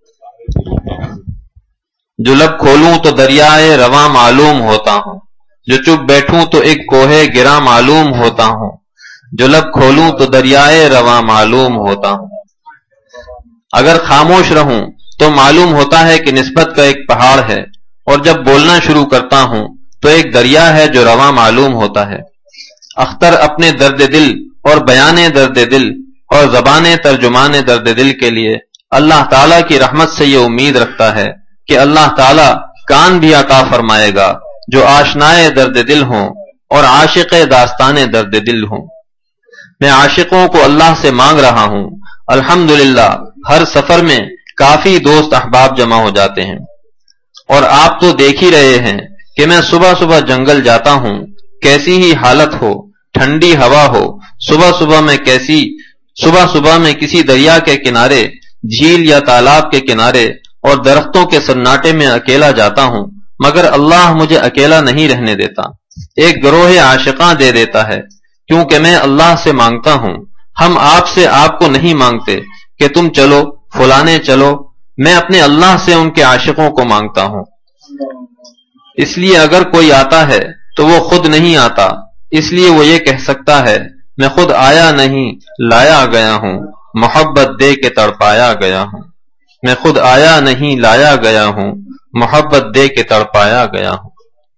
جو لب کھولوں تو دریائے رواں معلوم ہوتا ہوں، جو چپ بیٹھوں تو ایک کوہ گراں معلوم ہوتا ہوں، جو لب کھولوں تو دریائے رواں معلوم ہوتا ہوں۔ اگر خاموش رہوں تو معلوم ہوتا ہے کہ نسبت کا ایک پہاڑ ہے، اور جب بولنا شروع کرتا ہوں تو ایک دریا ہے جو رواں معلوم ہوتا ہے۔ اختر اپنے درد دل اور بیان درد دل اور زبان ترجمان درد دل کے لیے اللہ تعالیٰ کی رحمت سے یہ امید رکھتا ہے کہ اللہ تعالیٰ کان بھی عطا فرمائے گا جو آشنائے درد دل ہوں اور عاشق داستان درد دل ہوں۔ میں عاشقوں کو اللہ سے مانگ رہا ہوں، الحمدللہ ہر سفر میں کافی دوست احباب جمع ہو جاتے ہیں، اور آپ تو دیکھ ہی رہے ہیں کہ میں صبح صبح جنگل جاتا ہوں، کیسی ہی حالت ہو، ٹھنڈی ہوا ہو، صبح صبح میں کیسی صبح صبح میں کسی دریا کے کنارے، جھیل یا تالاب کے کنارے اور درختوں کے سناٹے میں اکیلا جاتا ہوں، مگر اللہ مجھے اکیلا نہیں رہنے دیتا، ایک گروہ عاشقاں دے دیتا ہے، کیونکہ میں اللہ سے مانگتا ہوں۔ ہم آپ سے آپ کو نہیں مانگتے کہ تم چلو فلانے چلو، میں اپنے اللہ سے ان کے عاشقوں کو مانگتا ہوں۔ اس لیے اگر کوئی آتا ہے تو وہ خود نہیں آتا، اس لیے وہ یہ کہہ سکتا ہے میں خود آیا نہیں لایا گیا ہوں، محبت دے کے تڑپایا گیا ہوں، میں خود آیا نہیں لایا گیا ہوں، محبت دے کے تڑپایا گیا ہوں۔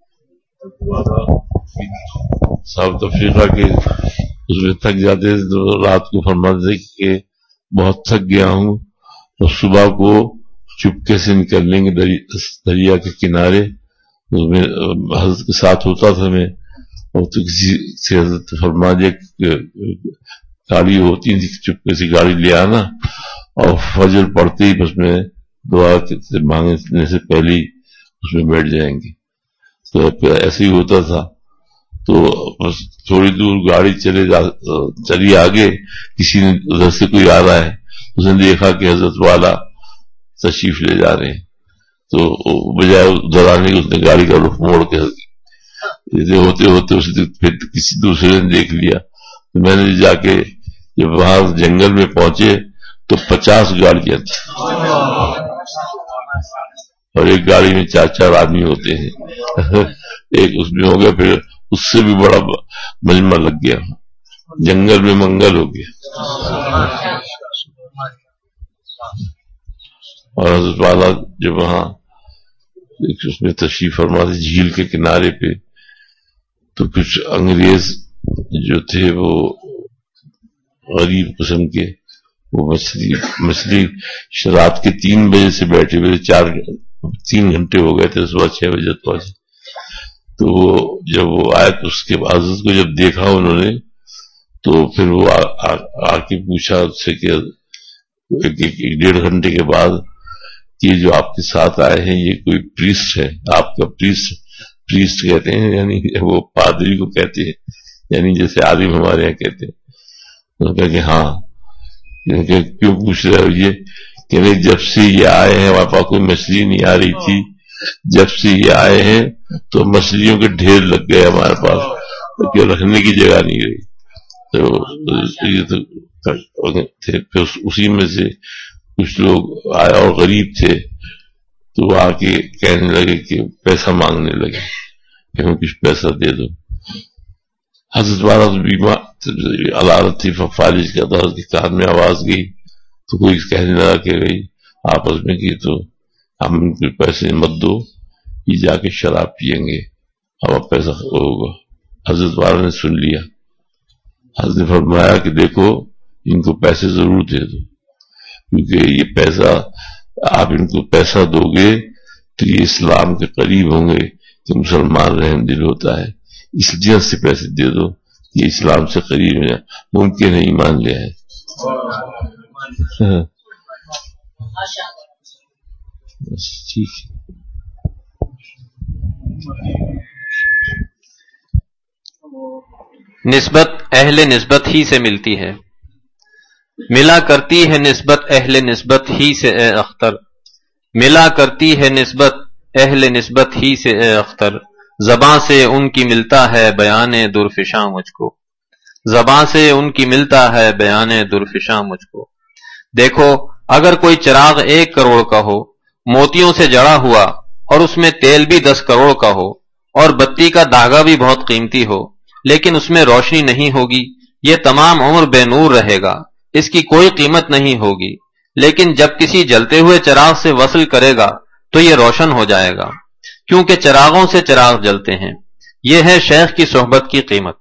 ساؤتھ افریقہ کے اس میں تھک جاتے تو رات کو فرماتے کہ بہت تھک گیا ہوں، تو صبح کو چپکے سے نکل لیں گے دریا کے کنارے، اس میں حضرت کے ساتھ ہوتا تھا میں، اور تو کسی سے حضرت فرما دیا گاڑی ہوتی تھی، چپکے سے گاڑی لے آنا، اور فجر پڑتے ہی بس میں دعا مانگنے سے پہلے اس میں بیٹھ جائیں گے۔ تو ایسے ہی ہوتا تھا، تو بس تھوڑی دور گاڑی چلے جا چلی آگے، کسی نے ادھر سے کوئی آ رہا ہے، اس نے دیکھا کہ حضرت والا تشریف لے جا رہے ہیں، تو بجائے ادھر آنے کی اس نے گاڑی کا رخ موڑ کے ہوتے ہوتے اسے پھر کسی دوسرے نے دیکھ لیا۔ تو میں نے جا کے جب وہاں جنگل میں پہنچے تو پچاس گاڑیاں تھیں، اور ایک گاڑی میں چار چار آدمی ہوتے ہیں، ایک اس میں ہو گیا، پھر اس سے بھی بڑا مجمع لگ گیا، جنگل میں منگل ہو گیا۔ اور حضرت والا جب وہاں اس میں تشریف فرما تھے جھیل کے کنارے پہ، تو کچھ انگریز جو تھے وہ غریب قسم کے، وہ مچھلی مچھلی رات کے تین بجے سے بیٹھے ہوئے، چار تین گھنٹے ہو گئے تھے، صبح چھ بجے پہنچے. تو وہ جب وہ آئے تو اس کے حضرت کو جب دیکھا انہوں نے تو پھر وہ آ, آ, آ کے پوچھا اس سے کہ ایک, ایک, ایک ڈیڑھ گھنٹے کے بعد کہ جو آپ کے ساتھ آئے ہیں یہ کوئی پریسٹ ہے؟ آپ کا پریسٹ پریسٹ کہتے ہیں یعنی وہ پادری کو کہتے ہیں، یعنی جیسے عالم ہمارے یہاں کہتے ہیں. انہوں نے کہا کہ ہاں. کہ کیوں پوچھ رہے ہو یہ؟ کہ نہیں، جب سے یہ آئے ہیں ہمارے پاس کوئی مچھلی نہیں آ رہی تھی، جب سے یہ آئے ہیں تو مچھلیوں کے ڈھیر لگ گئے ہمارے پاس، کہ رکھنے کی جگہ نہیں رہی. تو یہ تو پھر اسی میں سے کچھ لوگ آئے اور غریب تھے تو وہ آ کے کہنے لگے کہ پیسہ مانگنے لگے کہ ہمیں کچھ پیسہ دے دو. حضرت والا تو بیمار علارت تھی، فالج کا تھا، اس کے کان میں آواز گئی تو کوئی کہنے لگا کہ بھائی آپس میں کی تو ہم ان کو پیسے مت دو، یہ جا کے شراب پیئیں گے اب پیسہ ہوگا. حضرت والا نے سن لیا. حضرت نے فرمایا کہ دیکھو ان کو پیسے ضرور دے دو، کیونکہ یہ پیسہ آپ ان کو پیسہ دو گے تو یہ اسلام کے قریب ہوں گے کہ مسلمان رحم دل ہوتا ہے، اس لیے سے پیسے دے دو، یہ اسلام سے قریب ہے، ممکن ہے ایمان لے آئے. بس ٹھیک ہے. نسبت اہل نسبت ہی سے ملتی ہے، ملا کرتی ہے نسبت اہل نسبت ہی سے اے اختر، ملا کرتی ہے نسبت اہل نسبت ہی سے اے اختر، زباں سے ان کی ملتا ہے بیان درفشاں مجھ کو، زباں سے ان کی ملتا ہے بیان درفشاں مجھ کو. دیکھو اگر کوئی چراغ ایک کروڑ کا ہو، موتیوں سے جڑا ہوا اور اس میں تیل بھی دس کروڑ کا ہو، اور بتی کا دھاگا بھی بہت قیمتی ہو، لیکن اس میں روشنی نہیں ہوگی، یہ تمام عمر بے نور رہے گا، اس کی کوئی قیمت نہیں ہوگی. لیکن جب کسی جلتے ہوئے چراغ سے وصل کرے گا تو یہ روشن ہو جائے گا، کیونکہ چراغوں سے چراغ جلتے ہیں. یہ ہے شیخ کی صحبت کی قیمت.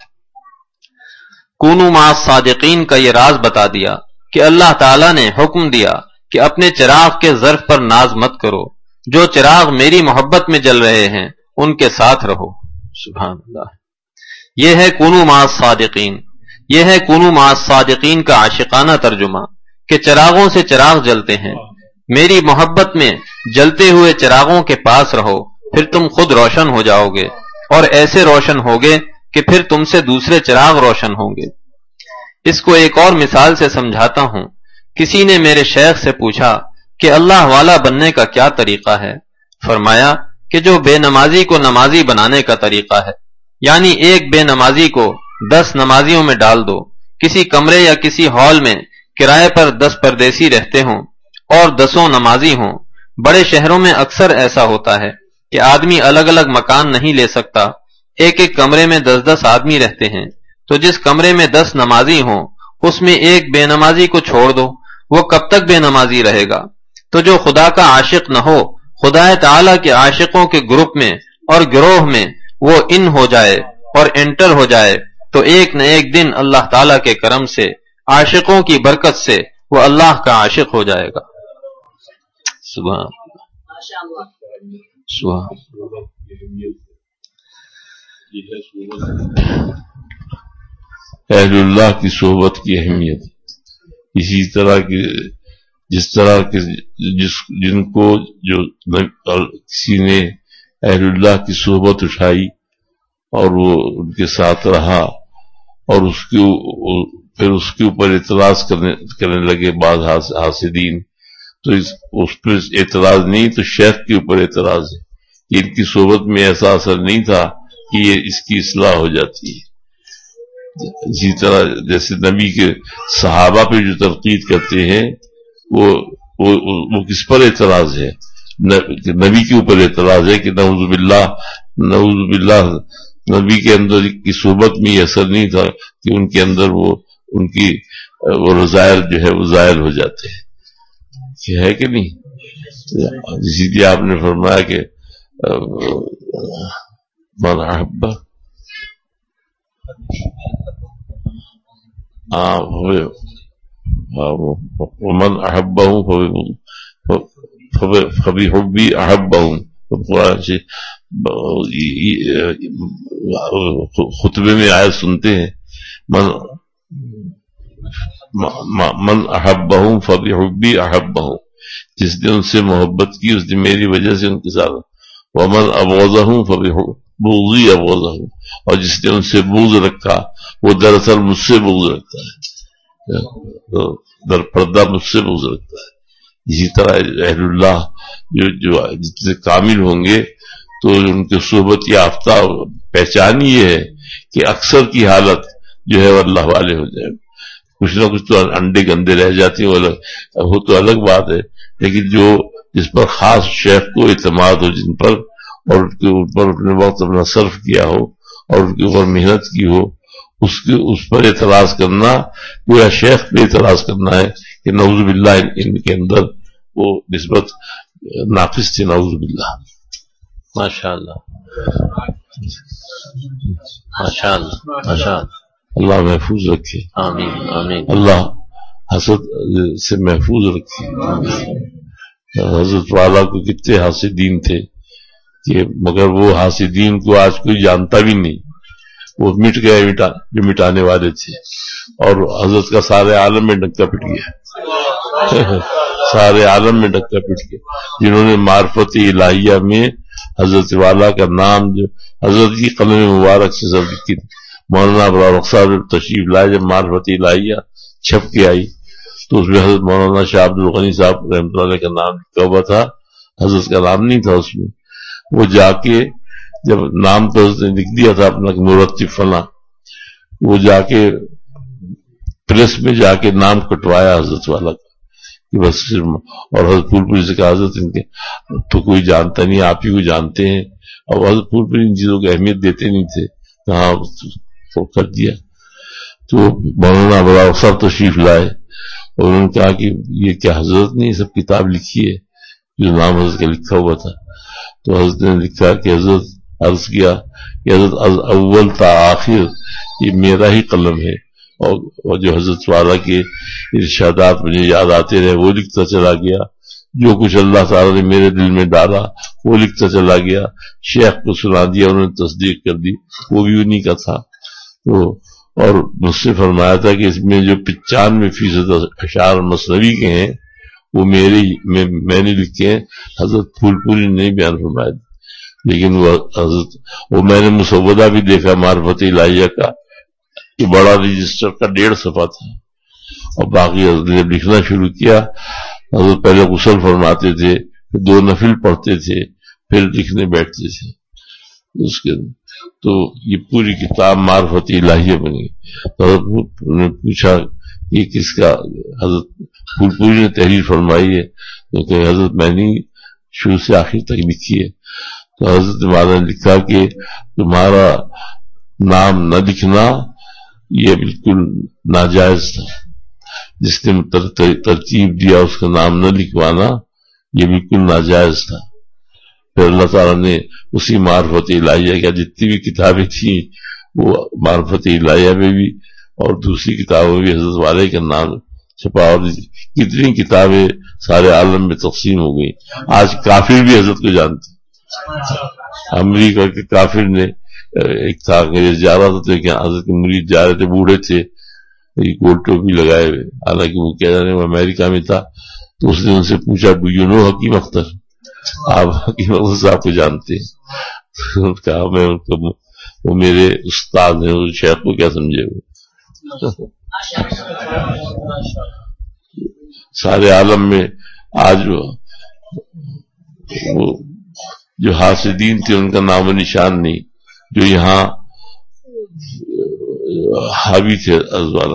کونوا مع الصادقین کا یہ راز بتا دیا کہ اللہ تعالیٰ نے حکم دیا کہ اپنے چراغ کے ظرف پر ناز مت کرو، جو چراغ میری محبت میں جل رہے ہیں ان کے ساتھ رہو. سبحان اللہ. یہ ہے کونوا مع الصادقین، یہ ہے کونوا مع الصادقین کا عاشقانہ ترجمہ کہ چراغوں سے چراغ جلتے ہیں، میری محبت میں جلتے ہوئے چراغوں کے پاس رہو، پھر تم خود روشن ہو جاؤ گے، اور ایسے روشن ہوگے کہ پھر تم سے دوسرے چراغ روشن ہوں گے. اس کو ایک اور مثال سے سمجھاتا ہوں. کسی نے میرے شیخ سے پوچھا کہ اللہ والا بننے کا کیا طریقہ ہے؟ فرمایا کہ جو بے نمازی کو نمازی بنانے کا طریقہ ہے، یعنی ایک بے نمازی کو دس نمازیوں میں ڈال دو، کسی کمرے یا کسی ہال میں کرائے پر دس پردیسی رہتے ہوں اور دسوں نمازی ہوں. بڑے شہروں میں اکثر ایسا ہوتا ہے کہ آدمی الگ الگ مکان نہیں لے سکتا، ایک ایک کمرے میں دس دس آدمی رہتے ہیں، تو جس کمرے میں دس نمازی ہوں اس میں ایک بے نمازی کو چھوڑ دو، وہ کب تک بے نمازی رہے گا؟ تو جو خدا کا عاشق نہ ہو، خدا تعالی کے عاشقوں کے گروپ میں اور گروہ میں وہ ان ہو جائے اور انٹر ہو جائے تو ایک نہ ایک دن اللہ تعالی کے کرم سے، عاشقوں کی برکت سے وہ اللہ کا عاشق ہو جائے گا. سبحان سبحان. اہل اللہ کی صحبت کی اہمیت اسی طرح کی جس طرح کے جس جن کو جو کسی نے اہل اللہ کی صحبت اٹھائی اور وہ ان کے ساتھ رہا اور اس کے پھر اس کے اوپر اعتراض کرنے کرنے لگے بعض حاسدین، تو اس, اس پر اعتراض نہیں تو شیخ کے اوپر اعتراض ہے کہ ان کی صحبت میں ایسا اثر نہیں تھا کہ یہ اس کی اصلاح ہو جاتی ہے. اسی طرح جیسے نبی کے صحابہ پہ جو تنقید کرتے ہیں وہ وہ, وہ کس پر اعتراض ہے؟ نبی کے اوپر اعتراض ہے کہ نعوذ باللہ نعوذ باللہ نبی کے اندر کی صحبت میں یہ اثر نہیں تھا کہ ان کے اندر وہ ان کی وہ رضائل جو ہے وہ زائل ہو جاتے ہیں. یہ ہے کہ نہیں؟ اسی لیے آپ نے فرمایا کہ من احب ومن احبه فبحبی احبہم، قرآن سے خطبے میں آیت سنتے ہیں، من من احبہم فبحبی احبہم، جس نے ان سے محبت کی اس نے میری وجہ سے ان کے ساتھ، ومن ابغضہم فبغضی ابغضہم، اور جس نے ان سے بغض رکھا وہ دراصل مجھ سے بغض رکھتا ہے، در پردہ مجھ سے بغض رکھتا ہے۔ اسی طرح اہل اللہ جو جو جتنے کامل ہوں گے تو ان کے صحبت یافتہ پہچان یہ ہے کہ اکثر کی حالت جو ہے وہ اللہ والے ہو جائے، کچھ نہ کچھ تو انڈے گندے رہ جاتی ہیں، وہ تو الگ بات ہے، لیکن جو جس پر خاص شیخ کو اعتماد ہو، جن پر اور ان کے اوپر اپنے وقت اپنا صرف کیا ہو اور ان کے اوپر محنت کی ہو، اس کے اس پر اعتراض کرنا گویا شیخ پہ اعتراض کرنا ہے کہ نعوذ باللہ ان کے اندر وہ نسبت ناقص تھی، نعوذ باللہ۔ ماشاء اللہ ماشاء اللہ ماشاء اللہ، اللہ محفوظ رکھے، آمین آمین، اللہ حسد سے محفوظ رکھے۔ حضرت والا کو کتنے حاسدین تھے کہ مگر وہ حاسدین کو آج کوئی جانتا بھی نہیں، وہ مٹ گئے مٹا جو مٹانے والے تھے، اور حضرت کا سارے عالم میں ڈکا پٹ گیا، سارے عالم میں ڈکا پٹ گیا، جنہوں نے معرفت الہیہ میں حضرت والا کا نام جو حضرت کی قلم مبارک سے سب لکھی تھی، مولانا ابرار صاحب تشریف لائے جب معرفت الہیہ چھپ کے آئی تو اس میں حضرت مولانا شاہ عبد الغنی صاحب رحمۃ اللہ کا نام لکھا ہوا تھا، حضرت کا نام نہیں تھا اس میں۔ وہ جا کے جب نام تو حضرت نے لکھ دیا تھا اپنا مرتب فلاں، وہ جا کے پریس میں جا کے نام کٹوایا حضرت والا کا کہ بس، اور حضرت پھول پوری سے کہا حضرت ان کے تو کوئی جانتا نہیں، آپ ہی کو جانتے ہیں، اور حضرت پھول پوری ان چیزوں کی اہمیت دیتے نہیں تھے، کہاں تو کر دیا۔ تو مولانا بڑا اکثر تشریف لائے اور انہوں نے کہا کہ یہ کیا حضرت نے یہ سب کتاب لکھی ہے جو نام حضرت کا لکھا ہوا تھا؟ تو حضرت نے لکھا کہ حضرت عرض کیا کہ حضرت از اول تا آخر یہ میرا ہی قلم ہے، اور جو حضرت والا کے ارشادات مجھے یاد آتے رہے وہ لکھتا چلا گیا، جو کچھ اللہ تعالیٰ نے میرے دل میں ڈالا وہ لکھتا چلا گیا، شیخ کو سنا دیا، انہوں نے تصدیق کر دی، وہ بھی انہی کا تھا۔ تو اور مجھ سے فرمایا تھا کہ اس میں جو پچانوے فیصد اشعار مثنوی کے ہیں وہ میرے میں, میں نے لکھے ہیں، حضرت پھول پوری نے نہیں بیان فرمایا، لیکن وہ حضرت وہ میں نے مسودہ بھی دیکھا معرفت الہیہ کا، یہ بڑا رجسٹر کا ڈیڑھ صفحہ تھا، اور باقی حضرت نے جب لکھنا شروع کیا، حضرت پہلے غسل فرماتے تھے، پھر دو نفل پڑھتے تھے، پھر لکھنے بیٹھتے تھے، اس کے تو یہ پوری کتاب معرفت الہیہ بنی۔ تو حضرت نے پوچھا کہ کس کا؟ حضرت پھول پوری نے تحریر فرمائی ہے، تو کہ حضرت میں نے شروع سے آخر تک لکھی ہے۔ تو حضرت نے لکھا کہ تمہارا نام نہ لکھنا یہ بالکل ناجائز تھا، جس نے ترتیب دیا اس کا نام نہ لکھوانا یہ بالکل ناجائز تھا۔ پھر اللہ تعالیٰ نے اسی معرفت الہیہ کا جتنی بھی کتابیں تھیں وہ معرفت الہیہ میں بھی اور دوسری کتابوں میں بھی حضرت والے کا نام چھپا، اور کتنی کتابیں سارے عالم میں تقسیم ہو گئی۔ آج کافر بھی حضرت کو جانتے، امریکہ کے کافر نے ایک تھا کہ جا رہا تھا کہ حضرت کے مرید جا رہے تھے، بوڑھے تھے، گول ٹوپی لگائے ہوئے، حالانکہ وہ کیا جانے وہ امریکہ میں تھا، تو اس نے ان سے پوچھا ڈو یو نو حکیم اختر، آپ حکیم اختر صاحب کو جانتے ہیں؟ کہا میں ان کو وہ میرے استاد ہیں، اس شیخ کو کیا سمجھے وہ سارے عالم میں آج وہ جو حاسدین تھے ان کا نام و نشان نہیں، جو یہاں حاوی تھے ازوالا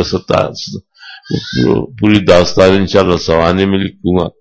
کو، پوری داستان انشاءاللہ سوانے میں لکھوں گا۔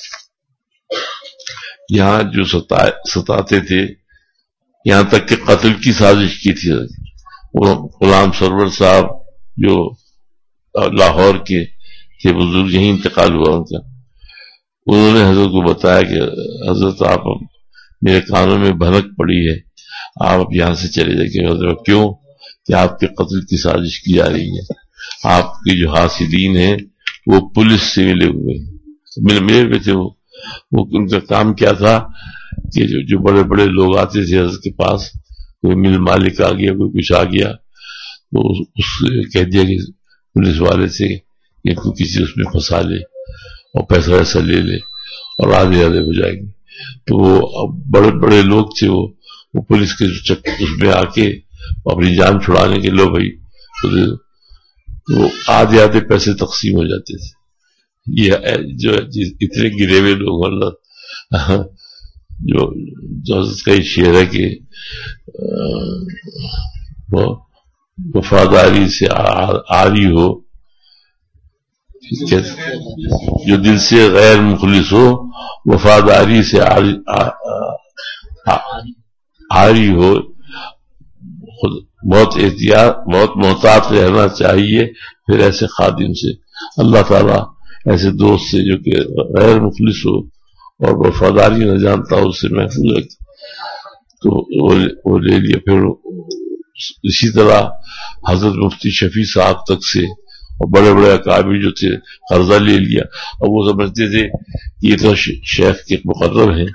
یہاں جو ستاتے تھے، یہاں تک کہ قتل کی سازش کی تھی، غلام سرور صاحب جو لاہور کے تھے بزرگ، یہیں انتقال ہوا ان کا، انہوں نے حضرت کو بتایا کہ حضرت آپ میرے کانوں میں بھنک پڑی ہے، آپ اب یہاں سے چلے جائیں۔ حضرت کیوں؟ کہ آپ کے قتل کی سازش کی جا رہی ہے، آپ کے جو حاسدین ہیں وہ پولیس سے ملے ہوئے ملے ملے ہوئے تھے، وہ وہ ان کا کام کیا تھا کہ جو جو بڑے بڑے لوگ آتے تھے حضرت کے پاس، کوئی مل مالک آ گیا، کوئی کچھ آ گیا، تو اس کہہ دیا کہ پولیس والے سے کہ کوئی کسی اس میں پھنسا لے اور پیسہ ویسا لے لے اور آدھے آدھے ہو جائیں گے. تو وہ بڑے بڑے لوگ تھے، وہ وہ پولیس کے اس میں آ کے اپنی جان چھڑانے کے لو بھائی، تو آدھے آدھے پیسے تقسیم ہو جاتے تھے. یہ جو اتنے گرے ہوئے لوگ اللہ جو حضرت کا یہ شعر ہے کہ وہ وفاداری سے آری ہو، جو دل سے غیر مخلص ہو وفاداری سے آری, آری ہو، خود بہت احتیاط بہت محتاط رہنا چاہیے پھر ایسے خادم سے. اللہ تعالیٰ ایسے دوست سے جو کہ غیر مخلص ہو اور وفاداری نہ جانتا ہو اس سے محفوظ ہے. تو وہ لے لیا. پھر اسی طرح حضرت مفتی شفیع صاحب تک سے اور بڑے بڑے اکابر جو تھے قرضہ لے لیا، اور وہ سمجھتے تھے کہ یہ تو شیخ کے مقرر ہیں،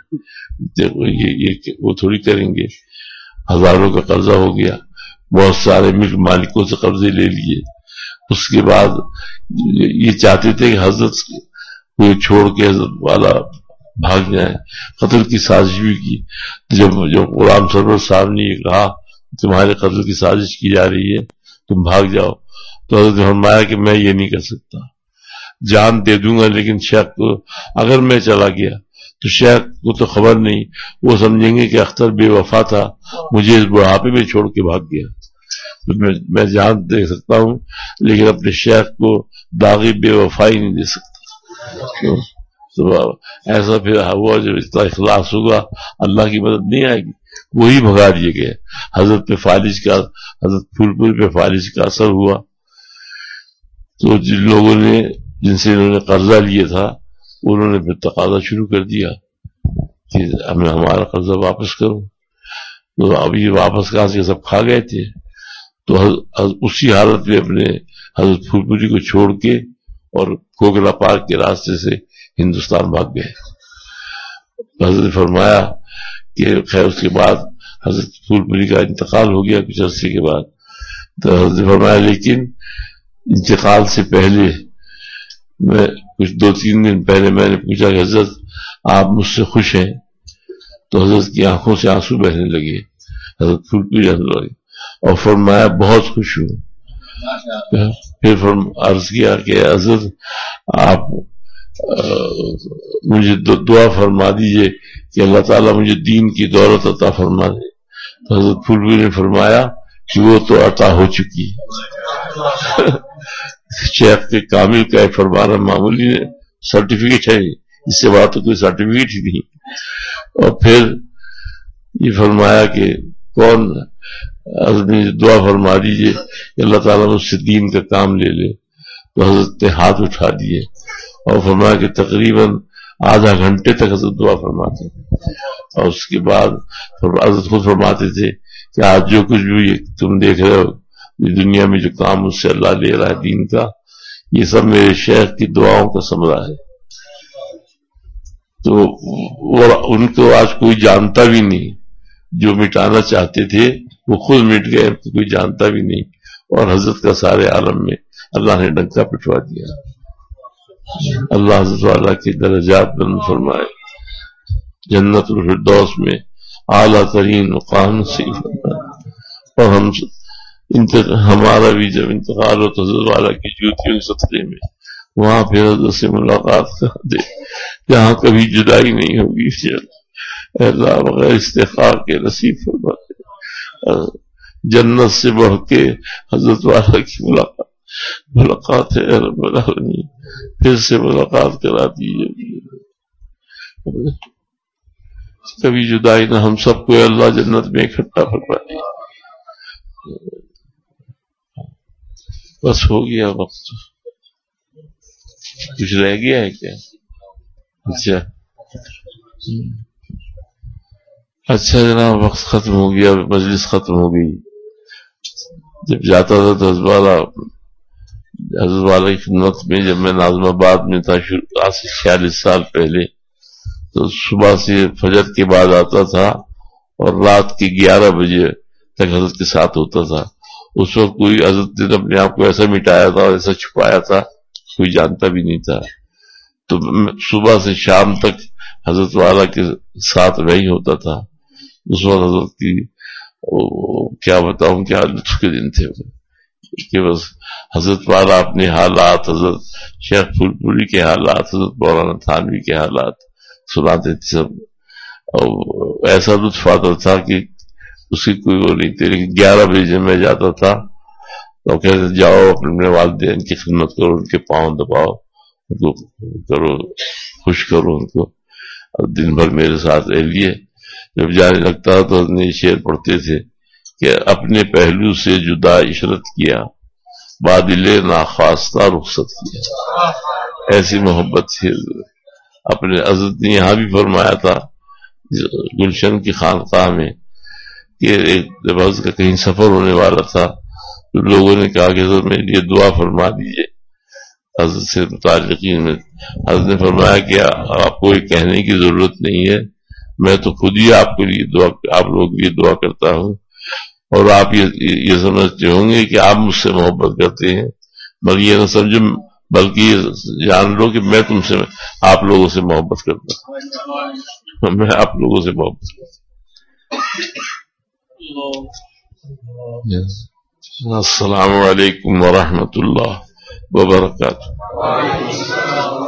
یہ وہ تھوڑی کریں گے. ہزاروں کا قرضہ ہو گیا، بہت سارے ملک مالکوں سے قرضے لے لیے. اس کے بعد یہ چاہتے تھے کہ حضرت کو چھوڑ کے حضرت والا بھاگ جائیں. قتل کی سازش بھی کی. جب جب غلام سرور صاحب نے یہ کہا تمہارے قتل کی سازش کی جا رہی ہے تم بھاگ جاؤ، تو حضرت نے فرمایا کہ میں یہ نہیں کر سکتا، جان دے دوں گا لیکن شیخ کو اگر میں چلا گیا تو شیخ کو تو خبر نہیں، وہ سمجھیں گے کہ اختر بے وفا تھا، مجھے اس بڑھاپے میں چھوڑ کے بھاگ گیا. تو میں میں جان دے سکتا ہوں لیکن اپنے شیخ کو داغی بے وفائی نہیں دے سکتا. تو ایسا پھر ہوا جب اتنا اخلاص ہوگا اللہ کی مدد نہیں آئے گی. وہی بھگا دیے گئے. حضرت پہ فالج کا حضرت پھول پور پہ فالج کا اثر ہوا. تو جن لوگوں نے جن سے انہوں نے قرضہ لیا تھا انہوں نے پھر تقاضا شروع کر دیا کہ ہمیں ہمارا قرضہ واپس کرو. تو اب یہ واپس کہاں سے سب کھا گئے تھے. تو اسی حالت میں اپنے حضرت پھول پوری کو چھوڑ کے اور کھوکھلا پارک کے راستے سے ہندوستان بھاگ گئے. حضرت نے فرمایا کہ خیر اس کے بعد حضرت پھول پوری کا انتقال ہو گیا کچھ عرصے کے بعد. تو حضرت نے فرمایا لیکن انتقال سے پہلے میں کچھ دو تین دن پہلے میں نے پوچھا کہ حضرت آپ مجھ سے خوش ہیں؟ تو حضرت کی آنکھوں سے آنسو بہنے لگے. حضرت پھول پوری ہنسنے لگے اور فرمایا بہت خوش ہوں. پھر عرض کیا کہ حضرت آپ مجھے دعا فرما دیجئے کہ اللہ تعالیٰ مجھے دین کی دولت عطا فرما دے. تو حضرت پھول پوری نے فرمایا کہ وہ تو عطا ہو چکی. شیخ کے کامل کا ایک فرمانا معمولی سرٹیفکیٹ ہے، اس سے بات تو کوئی سرٹیفکیٹ ہی نہیں. اور پھر یہ فرمایا کہ کون حضرت نے دعا فرما دیجئے کہ اللہ تعالیٰ مجھ سے دین کا کام لے لے. تو حضرت نے ہاتھ اٹھا دیے اور فرمایا کہ تقریباً آدھا گھنٹے تک حضرت دعا فرماتے تھے. اور اس کے بعد حضرت خود فرماتے تھے کہ آج جو کچھ بھی تم دیکھ رہے ہو یہ دنیا میں جو کام مجھ سے اللہ لے رہا ہے دین کا، یہ سب میرے شیخ کی دعاؤں کا ثمرہ ہے. تو ان کو آج کوئی جانتا بھی نہیں. جو مٹانا چاہتے تھے وہ خود مٹ گئے، کوئی جانتا بھی نہیں. اور حضرت کا سارے عالم میں اللہ نے ڈنکا پٹوا دیا. اللہ حضرت والا کے درجات بلند فرمائے، جنت الفردوس میں اعلیٰ ترین مقام نصیب فرمائے. اور ہم ہمارا بھی جب انتقال ہو تو حضرت والا کی جوتیوں کے صدقے میں وہاں پھر حضرت سے ملاقات کر دے جہاں کبھی جدائی نہیں ہوگی. اے اللہ بغیر استغفار کے نصیب فرمائے. جنت سے بڑھ کے حضرت والا کی ملاقات ملاقات ہے رب العالمین. پھر سے ملاقات کرا دیجیے. کبھی جدائی نہ ہم سب کو اللہ جنت میں اکٹھا فرمائے. بس ہو گیا وقت. کچھ رہ گیا ہے کیا؟ اچھا اچھا جناب وقت ختم ہو گیا، مجلس ختم ہو گئی. جب جاتا تھا تو حضرت والا حضرت والا کی خدمت میں جب میں ناظم آباد میں تھا آج سے چھیالیس سال پہلے، تو صبح سے فجر کے بعد آتا تھا اور رات کے گیارہ بجے تک حضرت کے ساتھ ہوتا تھا. اس وقت کوئی حضرت نے اپنے آپ کو ایسا مٹایا تھا اور ایسا چھپایا تھا کوئی جانتا بھی نہیں تھا. تو صبح سے شام تک حضرت والا کے ساتھ وہی ہوتا تھا. اس وقت حضرت کی کیا بتاؤں کیا لطف کے دن تھے کہ بس حضرت والا اپنے حالات، حضرت شیخ پھول پوری کے حالات، حضرت مولانا تھانوی کے حالات سناتے تھے سب. اور ایسا لطف آتا تھا کہ اس کی کوئی وہ نہیں تھی. لیکن گیارہ بجے جب میں جاتا تھا تو کہتے جاؤ اپنے والدین کی خدمت کرو، ان کے پاؤں دباؤ، ان کو کرو، خوش کرو ان کو، اور دن بھر میرے ساتھ رہ لیے. جب جانے لگتا تو یہ شعر پڑھتے تھے کہ اپنے پہلو سے جدا عشرت کیا، بادل ناخواستہ رخصت کیا. ایسی محبت تھی. اپنے حضرت نے یہاں بھی فرمایا تھا گلشن کی خانقاہ میں کہ ایک جب حضرت کا کہیں سفر ہونے والا تھا تو لوگوں نے کہا کہ حضرت میرے لیے دعا فرما دیجئے. حضرت سے متعلقین میں حضرت نے فرمایا کہ آپ کو یہ کہنے کی ضرورت نہیں ہے، میں تو خود ہی آپ کے لیے دعا آپ لوگوں کے لیے دعا کرتا ہوں، اور آپ یہ یہ سمجھتے ہوں گے کہ آپ مجھ سے محبت کرتے ہیں، بلکہ یہ نہ سمجھو بلکہ یہ جان لو کہ میں تم سے آپ لوگوں سے محبت کرتا ہوں، میں آپ لوگوں سے محبت کرتا ہوں. السلام علیکم ورحمۃ اللہ وبرکاتہ.